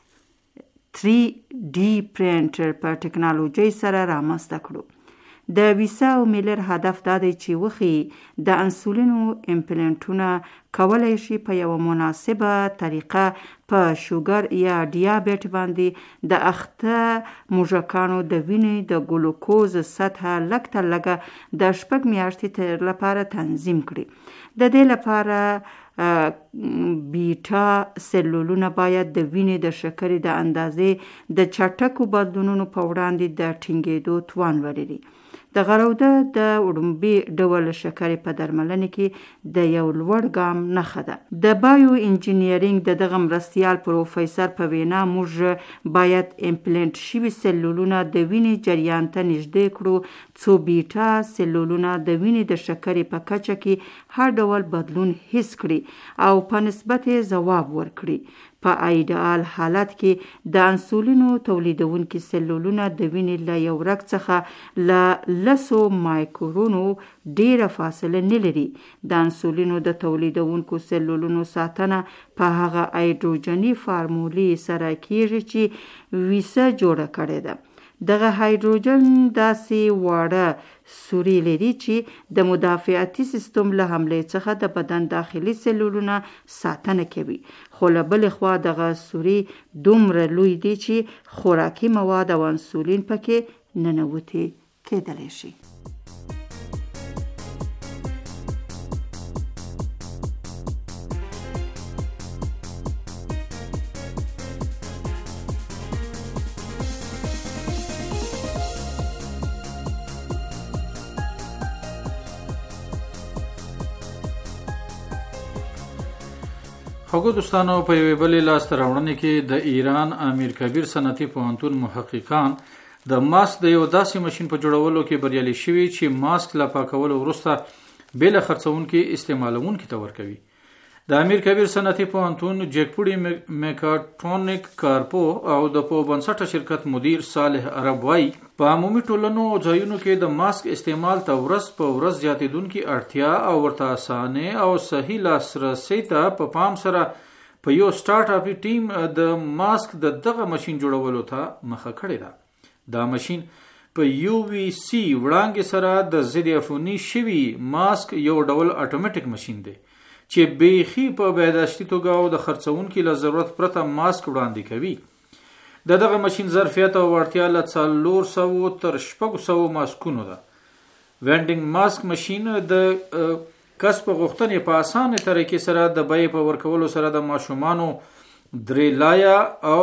Speaker 5: 3D پرینټر په ټکنالوژي سره رامنځته کړو. د ویسا او میلر هدف دا دی چې وښيي د انسولینو امپلانټونه کولای شي په یو مناسبه طریقه په شوګر یا ډیابیټ باندې د اخته موږکانو د وینې د ګلوکوز سطحه لږ تر لږه د 6 میاشتې لپاره تنظیم کړي. د دې لپاره بیټا سلولونه باید د وینې د شکرې د اندازې د چټکو بدلونونو په وړاندې د ټینګېدو توان ولري. د غروده د وړومبي ډول شکرې په درملنه کې د یو لوړ ګام نښه ده. د بایو انجینیرینګ د دغه مرستیال پروفیسور په وینا موږ باید امپلانټ شوي سلولونه د وینې جریان ته نږدې کړو څو بیټا سلولونه د وینې د شکرې په کچه کې هر ډول بدلون حس کړي او په نسبت ځواب ورکړي. په ایډیال حالت کې د انسولینو تولیدونکي سلولونه د وینې له یو رګ څخه له 100 مایکرونو ډیره فاصله نه لري. د انسولینو د تولیدونکو سلولونو ساتنه په هغه هایدروجني فارمولې سره کیږي چې ویسه جوړه کړې ده. دغه هایدروجن داسې واړه سوري لري چې د مدافعتي سیستم له حملې څخه د بدن داخلي سلولونه ساتنه کوي. خو له بلې خوا دغه سوري دومره لوی دی چې خوراکي مواد او انسولین پکې ننوتي کېدلی شي.
Speaker 2: خوږو دوستانو، په یوې بلې لاسته راوړنې کې د ایران امیر کبیر صنعتي پوهنتون محققان د ماسک د یو داسې ماشین په جوړولو کې بریالي شوي چې ماسک له پاکولو وروسته بې له خرڅونکي استعمالونکي ته ورکوي. د امیر کبیر صنعتي پوهنتون جګپوړي میکاټرونیک کارپو او د په بنسټه شرکت مدیر صالح عرب وایي په عمومي ټولنو او ځایونو کې د ماسک استعمال ته ورځ په ورځ زیاتېدونکي اړتیا او ورته اسانه او صحیح لاسرسي ته په پام سره په یو سٹارټ اپ ټیم د ماسک د دغه ماشين جوړولو ته مخه کړې ده. دا ماشين په UVC وړانګې سره د ضد عفوني شوي ماسک یو ډول اتوماتیک ماشين دی چې بیخي په بهداشتي توګه او د خرڅونکي له ضرورت پرته ماسک وړاندې کوي. دغه ماشين ظرفیت او وړتیا له 400 تر 600 ماسکونو ده. وینډینګ ماسک ماشين د کسب غوښتنې په اسانه طریقې سره د بیې په ورکولو سره د ماشومانو 3 لایا او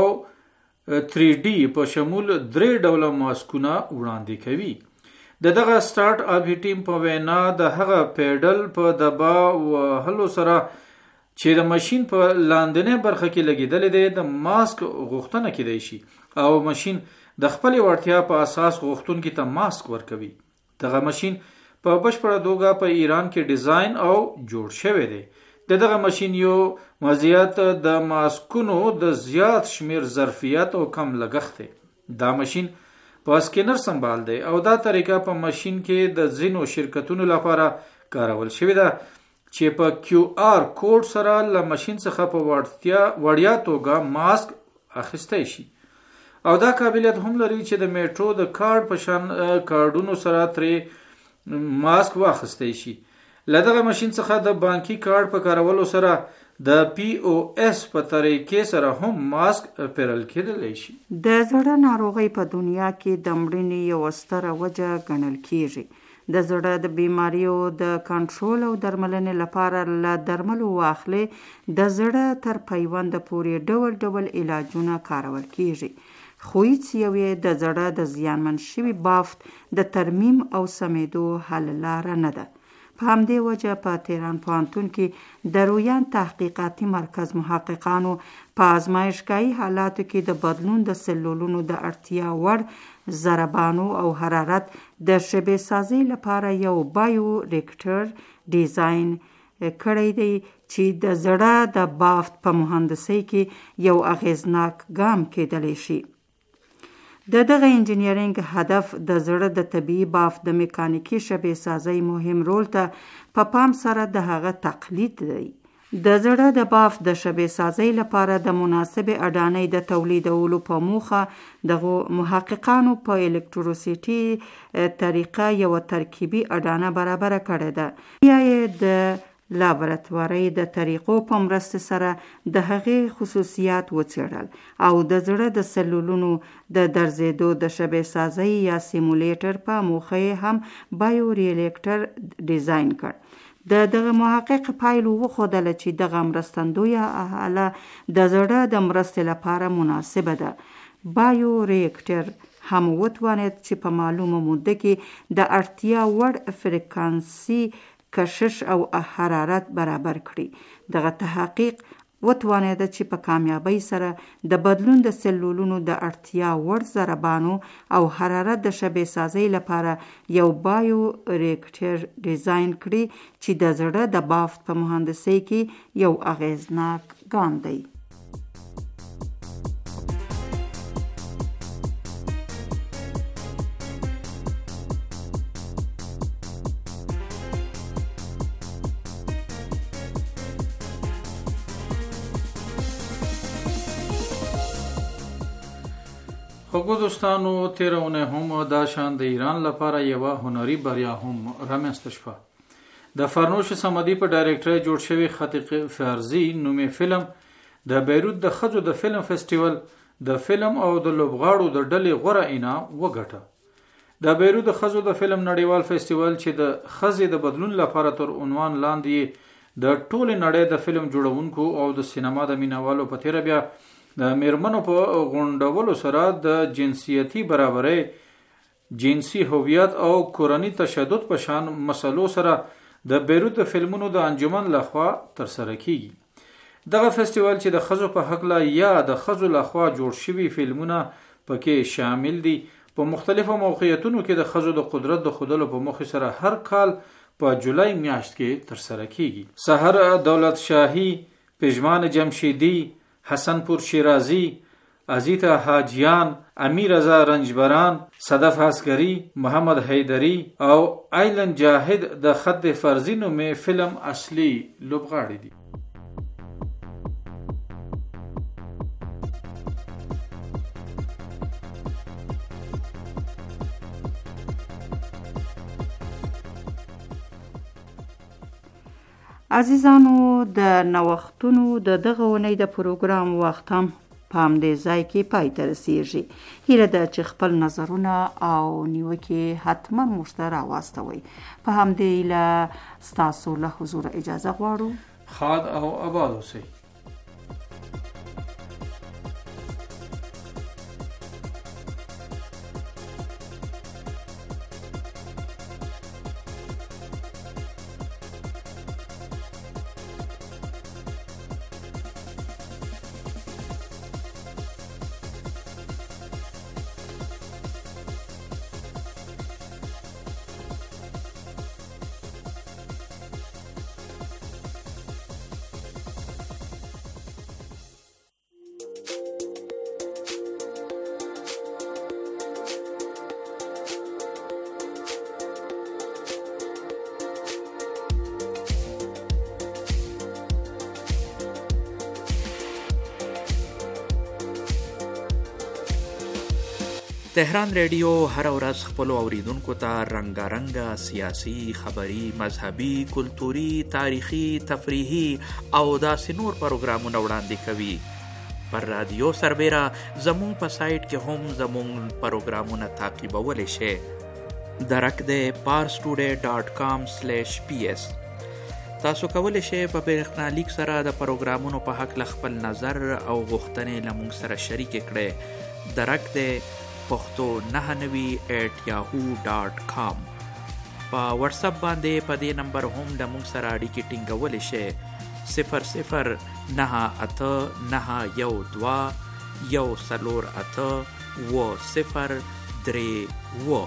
Speaker 2: 3D په شمول 3 ډوله ماسکونه وړاندې کوي. دغه سٹارټ اپ ټیم په وینا د هغه پیډل په دبا وهلو سره چې د ماشين په لاندنۍ برخه کې لګیدل دي د ماسک غوښتنه کیدای شي او ماشين د خپل وړتیا په اساس غوښتونکو ته ماسک ورکوي. دغه ماشين په بشپړه توګه په ایران کې ډیزاین او جوړ شوی دی. دغه ماشين یو مزیت د ماسکونو د زیات شمیر ظرفیت او کم لګښت دی. دا ماشين په سکینر سمبال دی او دا طریقه په ماشين کې د زینو شرکتونو لپاره کارول شوی ده چې په QR کوډ سره له ماشين څخه په وړیا توګه ماسک اخیستی شي او دا قابلیت هم لري چې د میټرو د کارت په شان کارډونو سره ترې ماسک واخیستی شي. له دغه ماشين څخه د بانکي کارت په کارولو سره د POS په طریقې سره هم ماسک پیرل کېدلی شي.
Speaker 5: د زړه ناروغۍ په دنیا کې د مړینې یو ستره وجه ګڼل کیږي. د زړه د بیماریو د کنټرول او درملنې لپاره له درملو واخلي د زړه تر پیوند پورې ډول ډول علاجونه کارول کیږي. خو هیڅ یو د زړه د زیانمن شوي بافت د ترمیم او سمیدو حل لاره نه ده. په همدې وجه په تهران پوهنتون کې د رویان تحقیقاتي مرکز محققانو په ازمایشګاهي حالاتو کې د بدلون د سلولونو د اړتیا وړ ضربانو او حرارت د شبیه سازي لپاره یو بایو ریکټر ډیزاین کړی دی چې د زړه د بافت په مهندسۍ کې یو اغیزناک ګام کېدلی شي. دغه انجینیرینګ هدف د زړه د طبيعي بافت د میکانیکی شبیه سازي مهم رول ته په پام سره د هغه تقلید دی. د زړه د بافت د شبیه سازي لپاره د مناسب اډانې د تولیدولو په موخه دغه محققانو په الکتروسيټي طریقه یو ترکیبي اډانه برابر کړې ده. یا د لابراتواري د طریقو په مرسته سره د هغې خصوصیات وڅېړل او د زړه د سلولونو د درزېدو د شبیه سازي یا سیمولیټر په موخه هم بایو ریاکټر ډیزاین کړ. دغه محقق پایلو وښودله چې دغه مرستندویه آله د زړه د مرستې لپاره مناسبه ده. بایو ریاکټر هم وتوانید چې په معلومه موده کې د اړتیا وړ فریکانسي کشش او حرارت برابر کړي. دغه تحقیق وتوانید چې په کامیابی سره د بدلون د سلولونو د اړتیا وړ ضربانو او حرارت د شبیه سازی لپاره یو بایو ریکټر ډیزاین کړي چې د زړه د بافت په مهندسي کې یو اغیزناک ګام دی.
Speaker 4: خوږو دوستانو، تیرونه هم دا شان د ایران لپاره یو هنري بریا هم رامنځته شوه. د فرنوش صمدي په ډایرکټرۍ جوړ شوی خط فرضي نومې فلم د بیروت د ښځو د فلم فیسټیوال د فلم او د لوبغاړو د ډلې غوره انعام وګټه. د بیروت د ښځو د فلم نړیوال فیسټیوال چې د ښځې د بدلون لپاره تر عنوان لاندې د ټولې نړۍ د فلم جوړونکو او د سینما د مینوالو په تیره بیا د میرمنو په غونډولو سره د جنسیتي برابرۍ، جنسي هویت او کورني تشدد په شان مسلو سره د بیروت د فلمونو د انجمن لخوا ترسره کیږي. دغه فیسټیوال چې د ښځو په حق لا یا د ښځو لخوا جوړ شوي فلمونه پکې شامل دي، په مختلفو موقعیتونو کې د ښځو د قدرت د ښودلو په موخې سره هر کال په جولای میاشت کې ترسره کیږي. سحر دولت شاهی، پژمان جمشیدی، حسن پور شیرازی، عزیتا حاجیان، امیر رضا رنجبران، صدف عسکری، محمد حیدری او ایلن جاهد د خط فرضي نومې فلم اصلي لوبغاړي دي.
Speaker 5: عزیزانو، د نوښتونو د دغه ونې د پروګرام وخت هم په همدې ځای کې پای ته رسیږي. هیله ده چې خپل نظرونه او نیوکې حتما موږ ته راواستوئ. په همدې هیله ستاسو له حضور اجازه غواړو.
Speaker 4: ښاد او آباد اوسئ.
Speaker 1: تهران ریډیو هر ورځ خپل اوریدونکو ته رنگارنګ سیاسي، خبري، مذهبي، کلتوري، تاریخي، تفریحي او داسې نور پروګرامونه وړاندې کوي. پر رادیو سربیره زمون په سایټ کې هم زمون پروګرامونه تعقیبولی شئ. درک د parstoday.com/ps. تاسو کولی شئ په برېښنالیک سره د پروګرامونو په هکله خپل نظر او غوښتنې له موږ سره شریک کړئ. درک د پښتو 99@yahoo.com. په واتس اپ باندې په دې نمبر هم د موږ سره اړیکې ټینګولی شئ. 0098148103.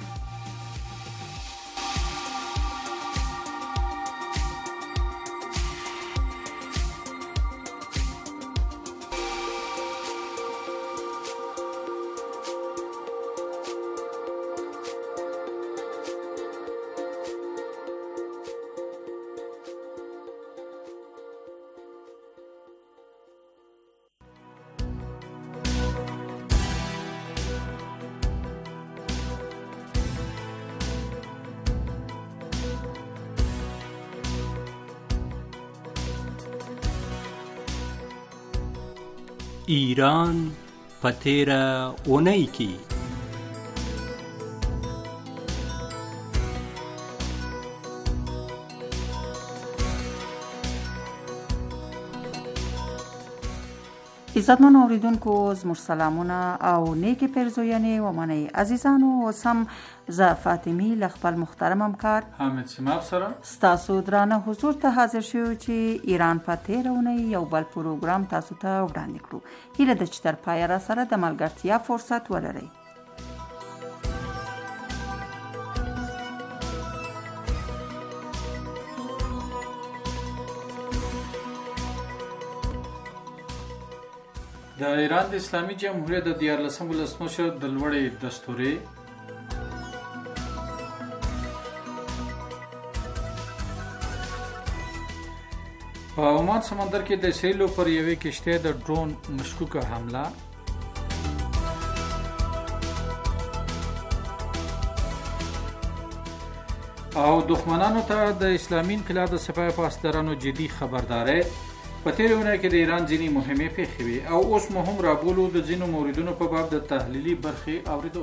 Speaker 6: ایران په تیره اونۍ کې
Speaker 5: عزتمن اوریدونکو زموږ سلامونه او نیکی پیرزوینې ومنئ. عزیزانو اوس هم زه فاطمی له خپل محترم همکار
Speaker 4: حامد سماب سره
Speaker 5: ستاسو درانه حضور ته حاضر شوو چې ایران په تېره اونۍ یو بل پروګرام تاسو ته وړاندې کړو. هیله ده چې تر پایه را سره د ملګرتیا فرصت ولرئ.
Speaker 4: د ایران د اسلامي جمهوریت د 14 ولسمشر د لوړې دستوري په عمان سمندر کې د اسرائیل پر یوې کشته د ډرون مشکوکه حمله، او دښمنانو ته د اسلامي انقلاب د سپاه پاسدارانو جدي خبرداري. په تېره اونۍ کې د ایران ځینې مهمې پیښې وې او اوس مو هم رابولو د ځینو موردونو په باب د تحلیلي برخې اورېدو.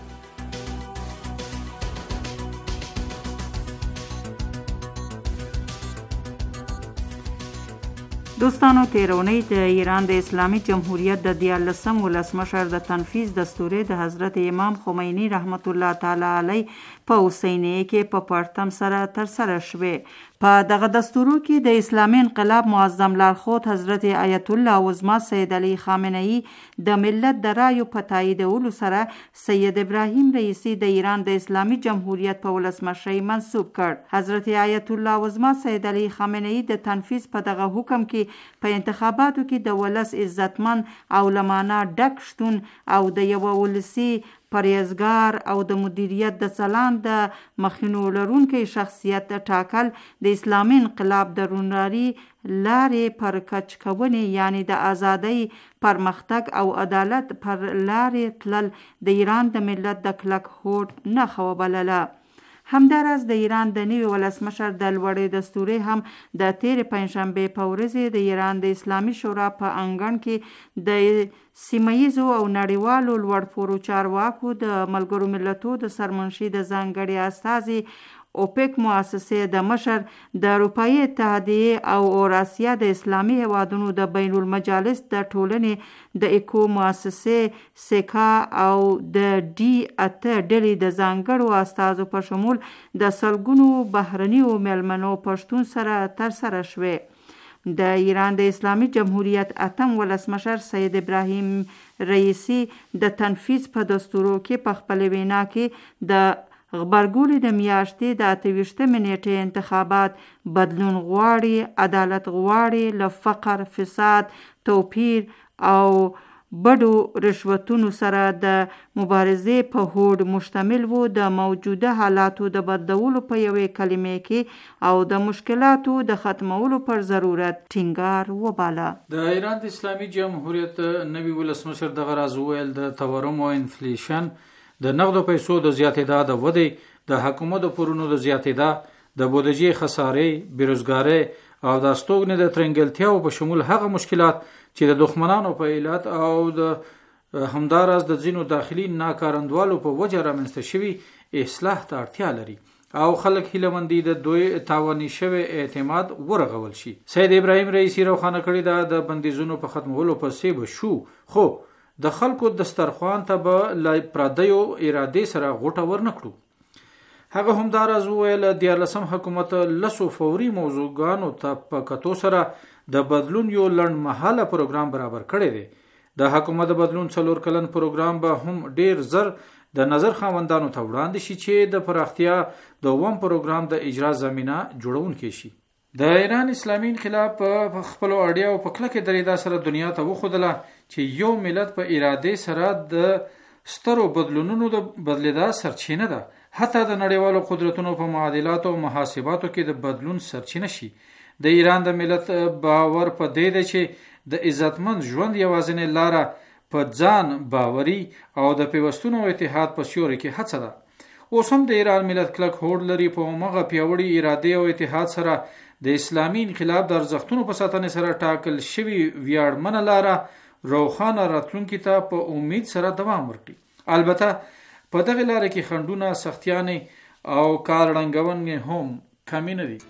Speaker 5: دوستانو، تېره اونۍ د ایران د اسلامي جمهوریت د 14 ولسمشر د تنفیذ دستوري د حضرت امام خمینی رحمت الله تعالی علیه په حسینیه کې په پرتم سره ترسره شوې. په دغه دستورو کې د اسلامي انقلاب معظم لارښود حضرت آیت الله عظما سید علی خامنه‌ای د ملت د رایو په تاییدولو سره سید ابراهیم رئیسی د ایران د اسلامي جمهوریت په ولسمشرۍ منصوب کړ. حضرت آیت الله عظما سید علی خامنه‌ای د تنفیذ په دغه حکم کې په انتخاباتو کې د ولس عزتمن او لمانه ډک شتون او د یو ولسی پرهیزګار او د مدیریت د چلند د مخینو لرونکي شخصیت ټاکل د اسلامي انقلاب د روناري لارې پر کچ کونې، یعنی د ازادۍ، پرمختګ او عدالت پر لارې تلل د ایران د ملت د کلک هوډ نښه وبلله. همداراز د ایران د نوي ولسمشر د لوړې دستوري هم د تېرې پنجشنبې په ورځ د ایران د اسلامي شورا په انګړ کې د سیمه‌ییزو او نړیوالو لوړپوړو چارواکو د ملګرو ملتونو د سرمنشي د ځانګړي استازي اوپک مؤسسې د مشر، د اروپایي اتحادیې او اوراسیا د اسلامي هیوادونو د بین المجالس د ټولنې د اکو مؤسسې سیکا او د ډي اته ډلې د ځانګړو استازو په شمول د سلګونو بهرنیو میلمنو په شتون سره ترسره شوې. د ایران د اسلامي جمهوریت اتم ولسمشر سید ابراهیم رئیسی د تنفیذ په دستورو کې په خپل وینا کې د غبرګولي د میاشتې د 28 نیټې انتخابات بدلون غواړي، عدالت غواړي، له فقر، فساد، توپیر او بډو رشوتونو سره د مبارزې په هوډ مشتمل وو. د موجوده حالاتو د بدلولو په یوې کلمې کې او د مشکلاتو د ختمولو پر ضرورت ټینګار وباله.
Speaker 4: د ایران د اسلامي جمهوریت نوي ولسمشر دغه راز وویل د تورم او انفلیشن، د نقدو پیسو د زیاتېدا، د ودې د حکومت پورونو د زیاتېدا، د بودیجې خسارې، بیروزګارۍ او د استوګنې د ترنګلتیاو په شمول هغه مشکلات چې د دښمنانو په علت او د همداراز د ځینو داخلي ناکارندوالو په وجه رامنځته شوي اصلاح ته اړتیا لري او خلک هیله مندي د دوی تاواني شوی اعتماد ورغول شي. سید ابراهیم رئیسی روښانه کړی دا د بندیزونو په ختمولو پسې به شو، خو د خلکو دسترخوان ته به له پردیو ارادې سره غوټه ورنکړو. هغه همداراز وویل د 14 حکومت لسو فوري موضوعګانو ته په کتو سره د بدلون یو لنډ مهاله پروګرام برابر کړی دی. د حکومت بدلون 4 کلن پروګرام به هم ډیر زر د نظر خاوندانو ته وړاندې شي چې د پراختیا د وم پروګرام د اجرا زمينه جوړونکی شي. د ایران اسلامي انقلاب په خپل اړیا او په کلکه درېدا سره دنیا ته وښودله چې یو ملت په اراده سره د سترو بدلونونو د بدلیدا سرچینه ده. حتی د نړیوالو قدرتونو په معادلاتو او محاسباتو کې د بدلون سرچینه شي. د ایران د ملت باور په دې ده چې د عزتمن ژوند یوازینۍ لاره په ځان باوري او د پیوستونو اتحاد په سیوري کې هڅه ده. اوس هم د ایران ملت کلک هوډ لري په مغه پیوړی اراده او اتحاد سره د اسلامي انقلاب د ارزښتونو په ساتنې سره ټاکل شوی ویاړمنه لاره روښانه راتلونکي ته په امید سره دوام ورکړي. البته په دغه لاره کې خنډونه، سختیانې او کار ړنګونې هم کمی نه دي.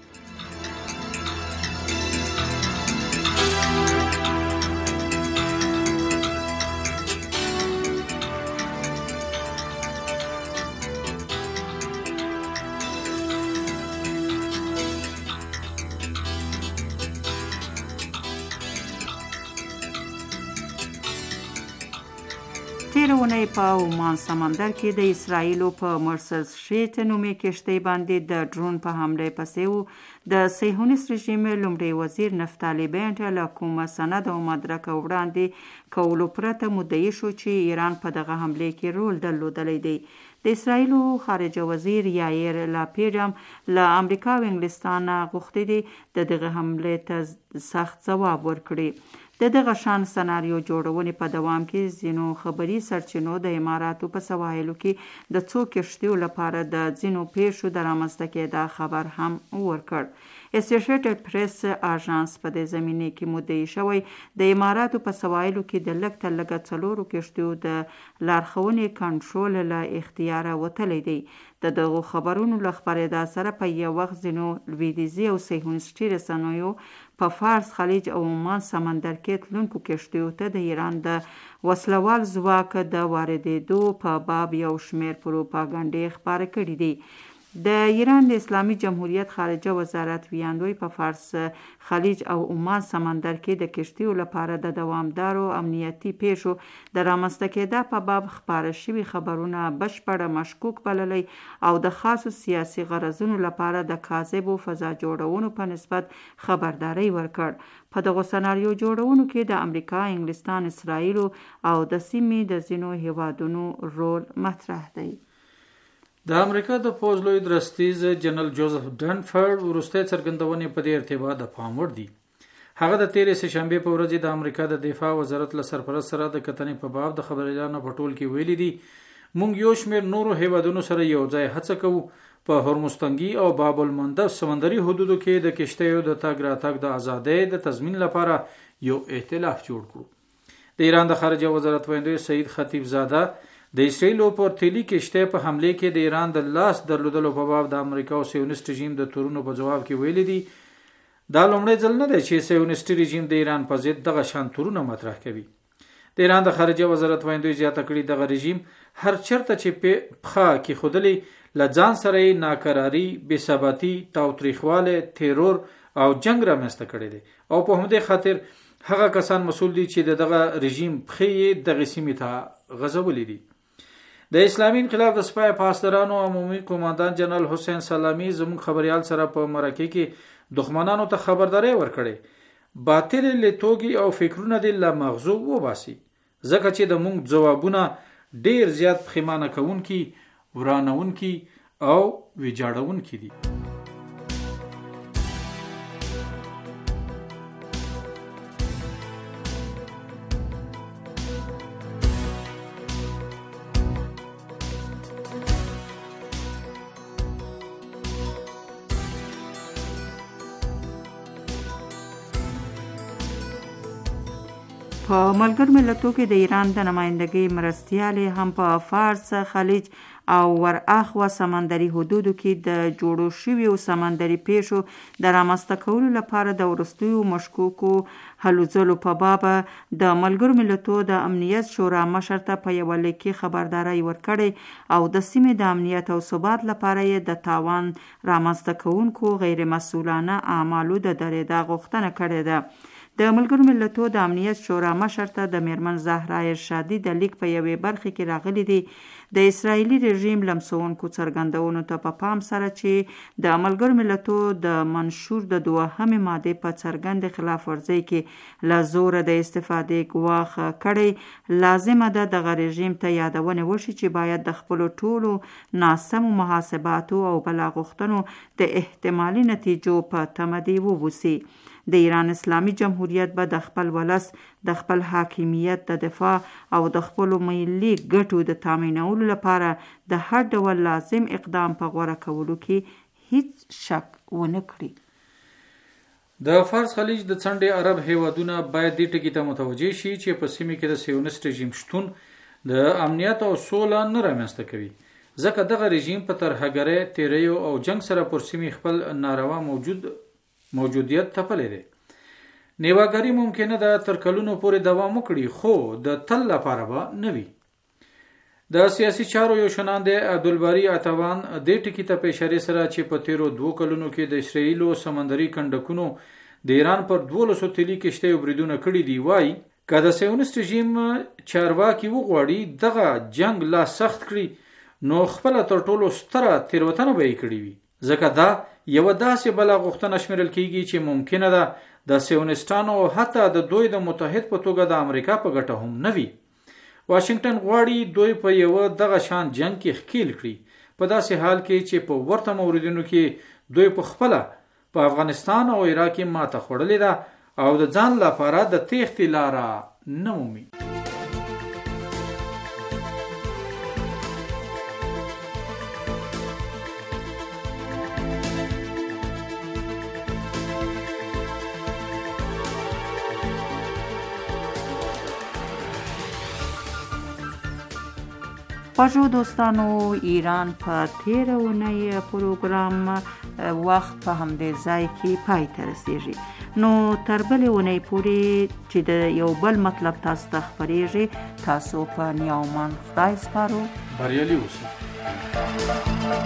Speaker 5: تیر اونۍ په عمان سمندر کې د اسرایلو په مرسل شیټ نومي کشتۍ باندې د ډرون په حمله پسې و د صهیونیست رژیم لومړي وزیر نفتالي بنت له کومه سند او مدرک وړاندې کولو پرته مدعي شو چې ایران په دغه حمله کې رول درلودلی دی. د اسرایلو خارجه وزیر یایر لاپید هم له امریکا او انګلستان غوښتي دي د دغه حمله ته سخت ځواب ورکړي. د دغه شان سناریو جوړونې په دوام کې ځینو خبري سرچینو د اماراتو په سواحلو کې د څو کشتیو لپاره د ځینو پیښو د رامنځته کېدا خبر هم ورکړ. اسوسییټډ پریس اژانس په دې زمینه کې مدعي شوی د اماراتو په سواحلو کې د لږ تر لږه 4 کشتیو د لارښوونې کنټرول له اختیاره وتلی دی. د دغو خبرونو له خپرېدا سره په یو وخت ځینو لویدیځي او صهیونیستي رسنیو په فارس خلیج او عمان سمندر کې تلونکو کشتیو ته د ایران د وسلوال ځواک د واردېدو په باب یو شمېر پروپاګانډې خپاره کړي دي. د ایران د اسلامي جمهوریت خارجه وزارت ویاندوی په فارس خلیج او عمان سمندر کې د کشتیو لپاره د دوامدارو امنیتي پیښو د رامنځته کېدا په باب خپاره شوي خبرونه بشپړه مشکوک بللی او د خاصو سیاسي غرضونو لپاره د کاذبو فضا جوړونو په نسبت خبرداری ورکړ. په دغو سناریو جوړونو کې د امریکا، انګلستان، اسرائیلو او د سیمې د ځینو هیوادونو رول مطرح دی.
Speaker 4: د امریکا د پوځ لوی درستیز جنرال جوزف ډنفورد وروستۍ څرګندونې په دې ارتباط د پام وړ دي. هغه د تېرې سهشنبې په ورځ د امریکا د دفاع وزارت له سرپرست سره د کتنې په باب د خبريالانو په ټول کې ویلي دي موږ یو شمېر نورو هیوادونو سره یو ځای هڅه کوو په هرمز تنګي او باب المندب سمندري حدودو کې د کشتیو د تګ راتګ د ازادۍ د تضمین لپاره یو ائتلاف جوړ کړو. د ایران د خارجه وزارت ویاندوی سعید خطیب زاده د اسرائیلو پر تیلی کشته په حمله کې د ایران د لاس درلودلو په باب د امریکا او صهیونیست رژیم د تورونو په جواب کې ویلي دي دا لومړی ځل نه دی چې صهیونیست رژیم د ایران په ضد دغه شان تورونه مطرح کوي. د ایران د خارجه وزارت ویاندوی زیاته کړي دغه رژیم هر چرته چې پخا کې خودلی لځان سره ناکراری، بېثباتي، تاوتریخواله، تیرور او جنگ رامنځته کړي دي او په همدې خاطر هغه کسان مسؤل دي چې دغه رژیم پخې دغه سیمې ته غځولې دي. د اسلامي انقلاب د سپاه پاسدارانو عمومي قوماندان جنرال حسین سلامی زموږ خبريال سره په مرکه کې دښمنانو ته خبرداري ورکړي باطل لتوګي او فکرونه د لمغزو وباسي ځکه چې د موږ ځوابونه ډیر زیات پښیمانه کوونکي، ورانونکي او ویجاړونکي دي.
Speaker 5: په ملګرو ملتونو کې د ایران د نمائندګۍ مرستیالې هم په فارس خلیج او ورآخوا سمندري حدودو کې د جوړو شویو سمندري پیښو د رامنځته کولو لپاره د وروستیو مشکوکو هلو ځلو په باب د ملګرو ملتونو د امنیت شورا مشر ته په یوه لیک کې خبرداری ورکړی او د سیمې د امنیت او ثبات لپاره یې د تاوان رامنځته کوونکو غیر مسؤلانه اعمالو د درېدا غوښتنه کړې ده. د ملګرو ملتونو د امنیت شورا مشر ته د میرمن زهرا ارشادي د لیک په یوې برخه کې راغلي دي د اسرائیلي رژیم لمسونکو څرګندونو ته په پام سره چې د ملګرو ملتونو د منشور د 2مې ماده په څرګند خلاف ورزي کې له زور د استفادې ګواښ کړي لازمه ده دغه رژیم ته یادونه وشي چې باید د خپل ټولو ناسمو محاسباتو او بلاغښتنو د احتمالي نتیجو په تمدي وبوسي. د ایران اسلامي جمهوریت به د خپل ولس د خپل حاکمیت د دفاع او د خپل ملي ګټو د تامینولو لپاره د هر ډول لازم اقدام په غوړه کولو کې هیڅ شک ونه کړي.
Speaker 4: د فارس خلیج د څنډې عرب هیوادونه باید دې ټکي ته متوجه شي چې په سیمه کې د صهیونیست رژیم شتون د امنیت او سوله نه رامنځته کوي ځکه دغه رژیم په ترهګرۍ، تیریو او جنگ سره پر سیمه خپل ناروا موجودیت تپلې ده. نیواګری ممکنه ده تر کلونو پورې دوام وکړي خو د تل لپاره به نه وي. د سیاسي چارو یو شناند عبدالباری عطوان د ټکی ته په اشاره سره چې په تیرو 2 کلونو کې د اسرائیلو سمندري کنډکونو د ایران پر 1200 تیلي کشته بریدونه کړي دی وای
Speaker 7: که د سیونست رژیم چارواکي وغواړي دغه جنگ لا سخت کړي نو خپل تر ټولو ستره تیروتنه به یې کړې وي، ځکه دا یو داسې بله غوښتنه شمیرل کیږي چې ممکنه ده د سیونستانو او حتی د دوی د متحد په توګه د امریکا په ګټه هم نه وي. واشنگټن غواړي دوی په یو دغه شان جنگ کې ښکیل کړي، په داسې حال کې چې په ورته موردونو کې دوی په خپله په افغانستان او عراق کې ماته خوړلې ده او د ځان لپاره د تېښتې لاره نه مومي.
Speaker 5: خوږو دوستانو، ایران په تیره اونۍ پروګرام وخت په همدې ځای کې پای ته رسیږي. نو تر بلې اونۍ پورې چې د یو بل مطلب تاسو ته خپریږي، تاسو په نیاومن خدای سپارو.
Speaker 7: بریالي اوسئ.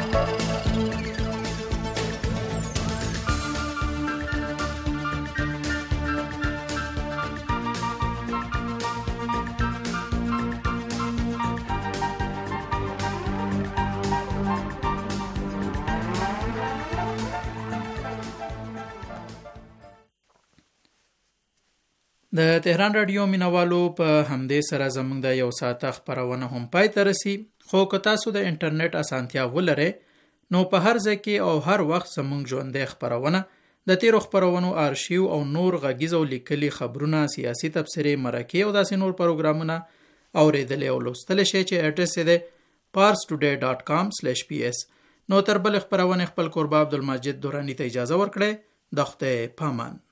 Speaker 4: د تهران رادیو مینوالو په همدې سره زموږ د یو ساعته خپرونه هم پای ته رسي. خو که تاسو د انټرنیټ اسانتیا ولرئ نو په هر ځای کې او هر وخت زموږ ژوندۍ خپرونه، د تیرو خپرونو آرشیو او نور غږیز او لیکلي خبرونه، سیاسي تبصرې، مرکې او داسې نور پروګرامونه اوریدلی او لوستلی شئ چې اډرس یې دی parstoday.com/ps. نو تر بل خپرونې خپل کوربه عبدالمجید دورانی ته اجازه ورکړئ. د خدای پامان.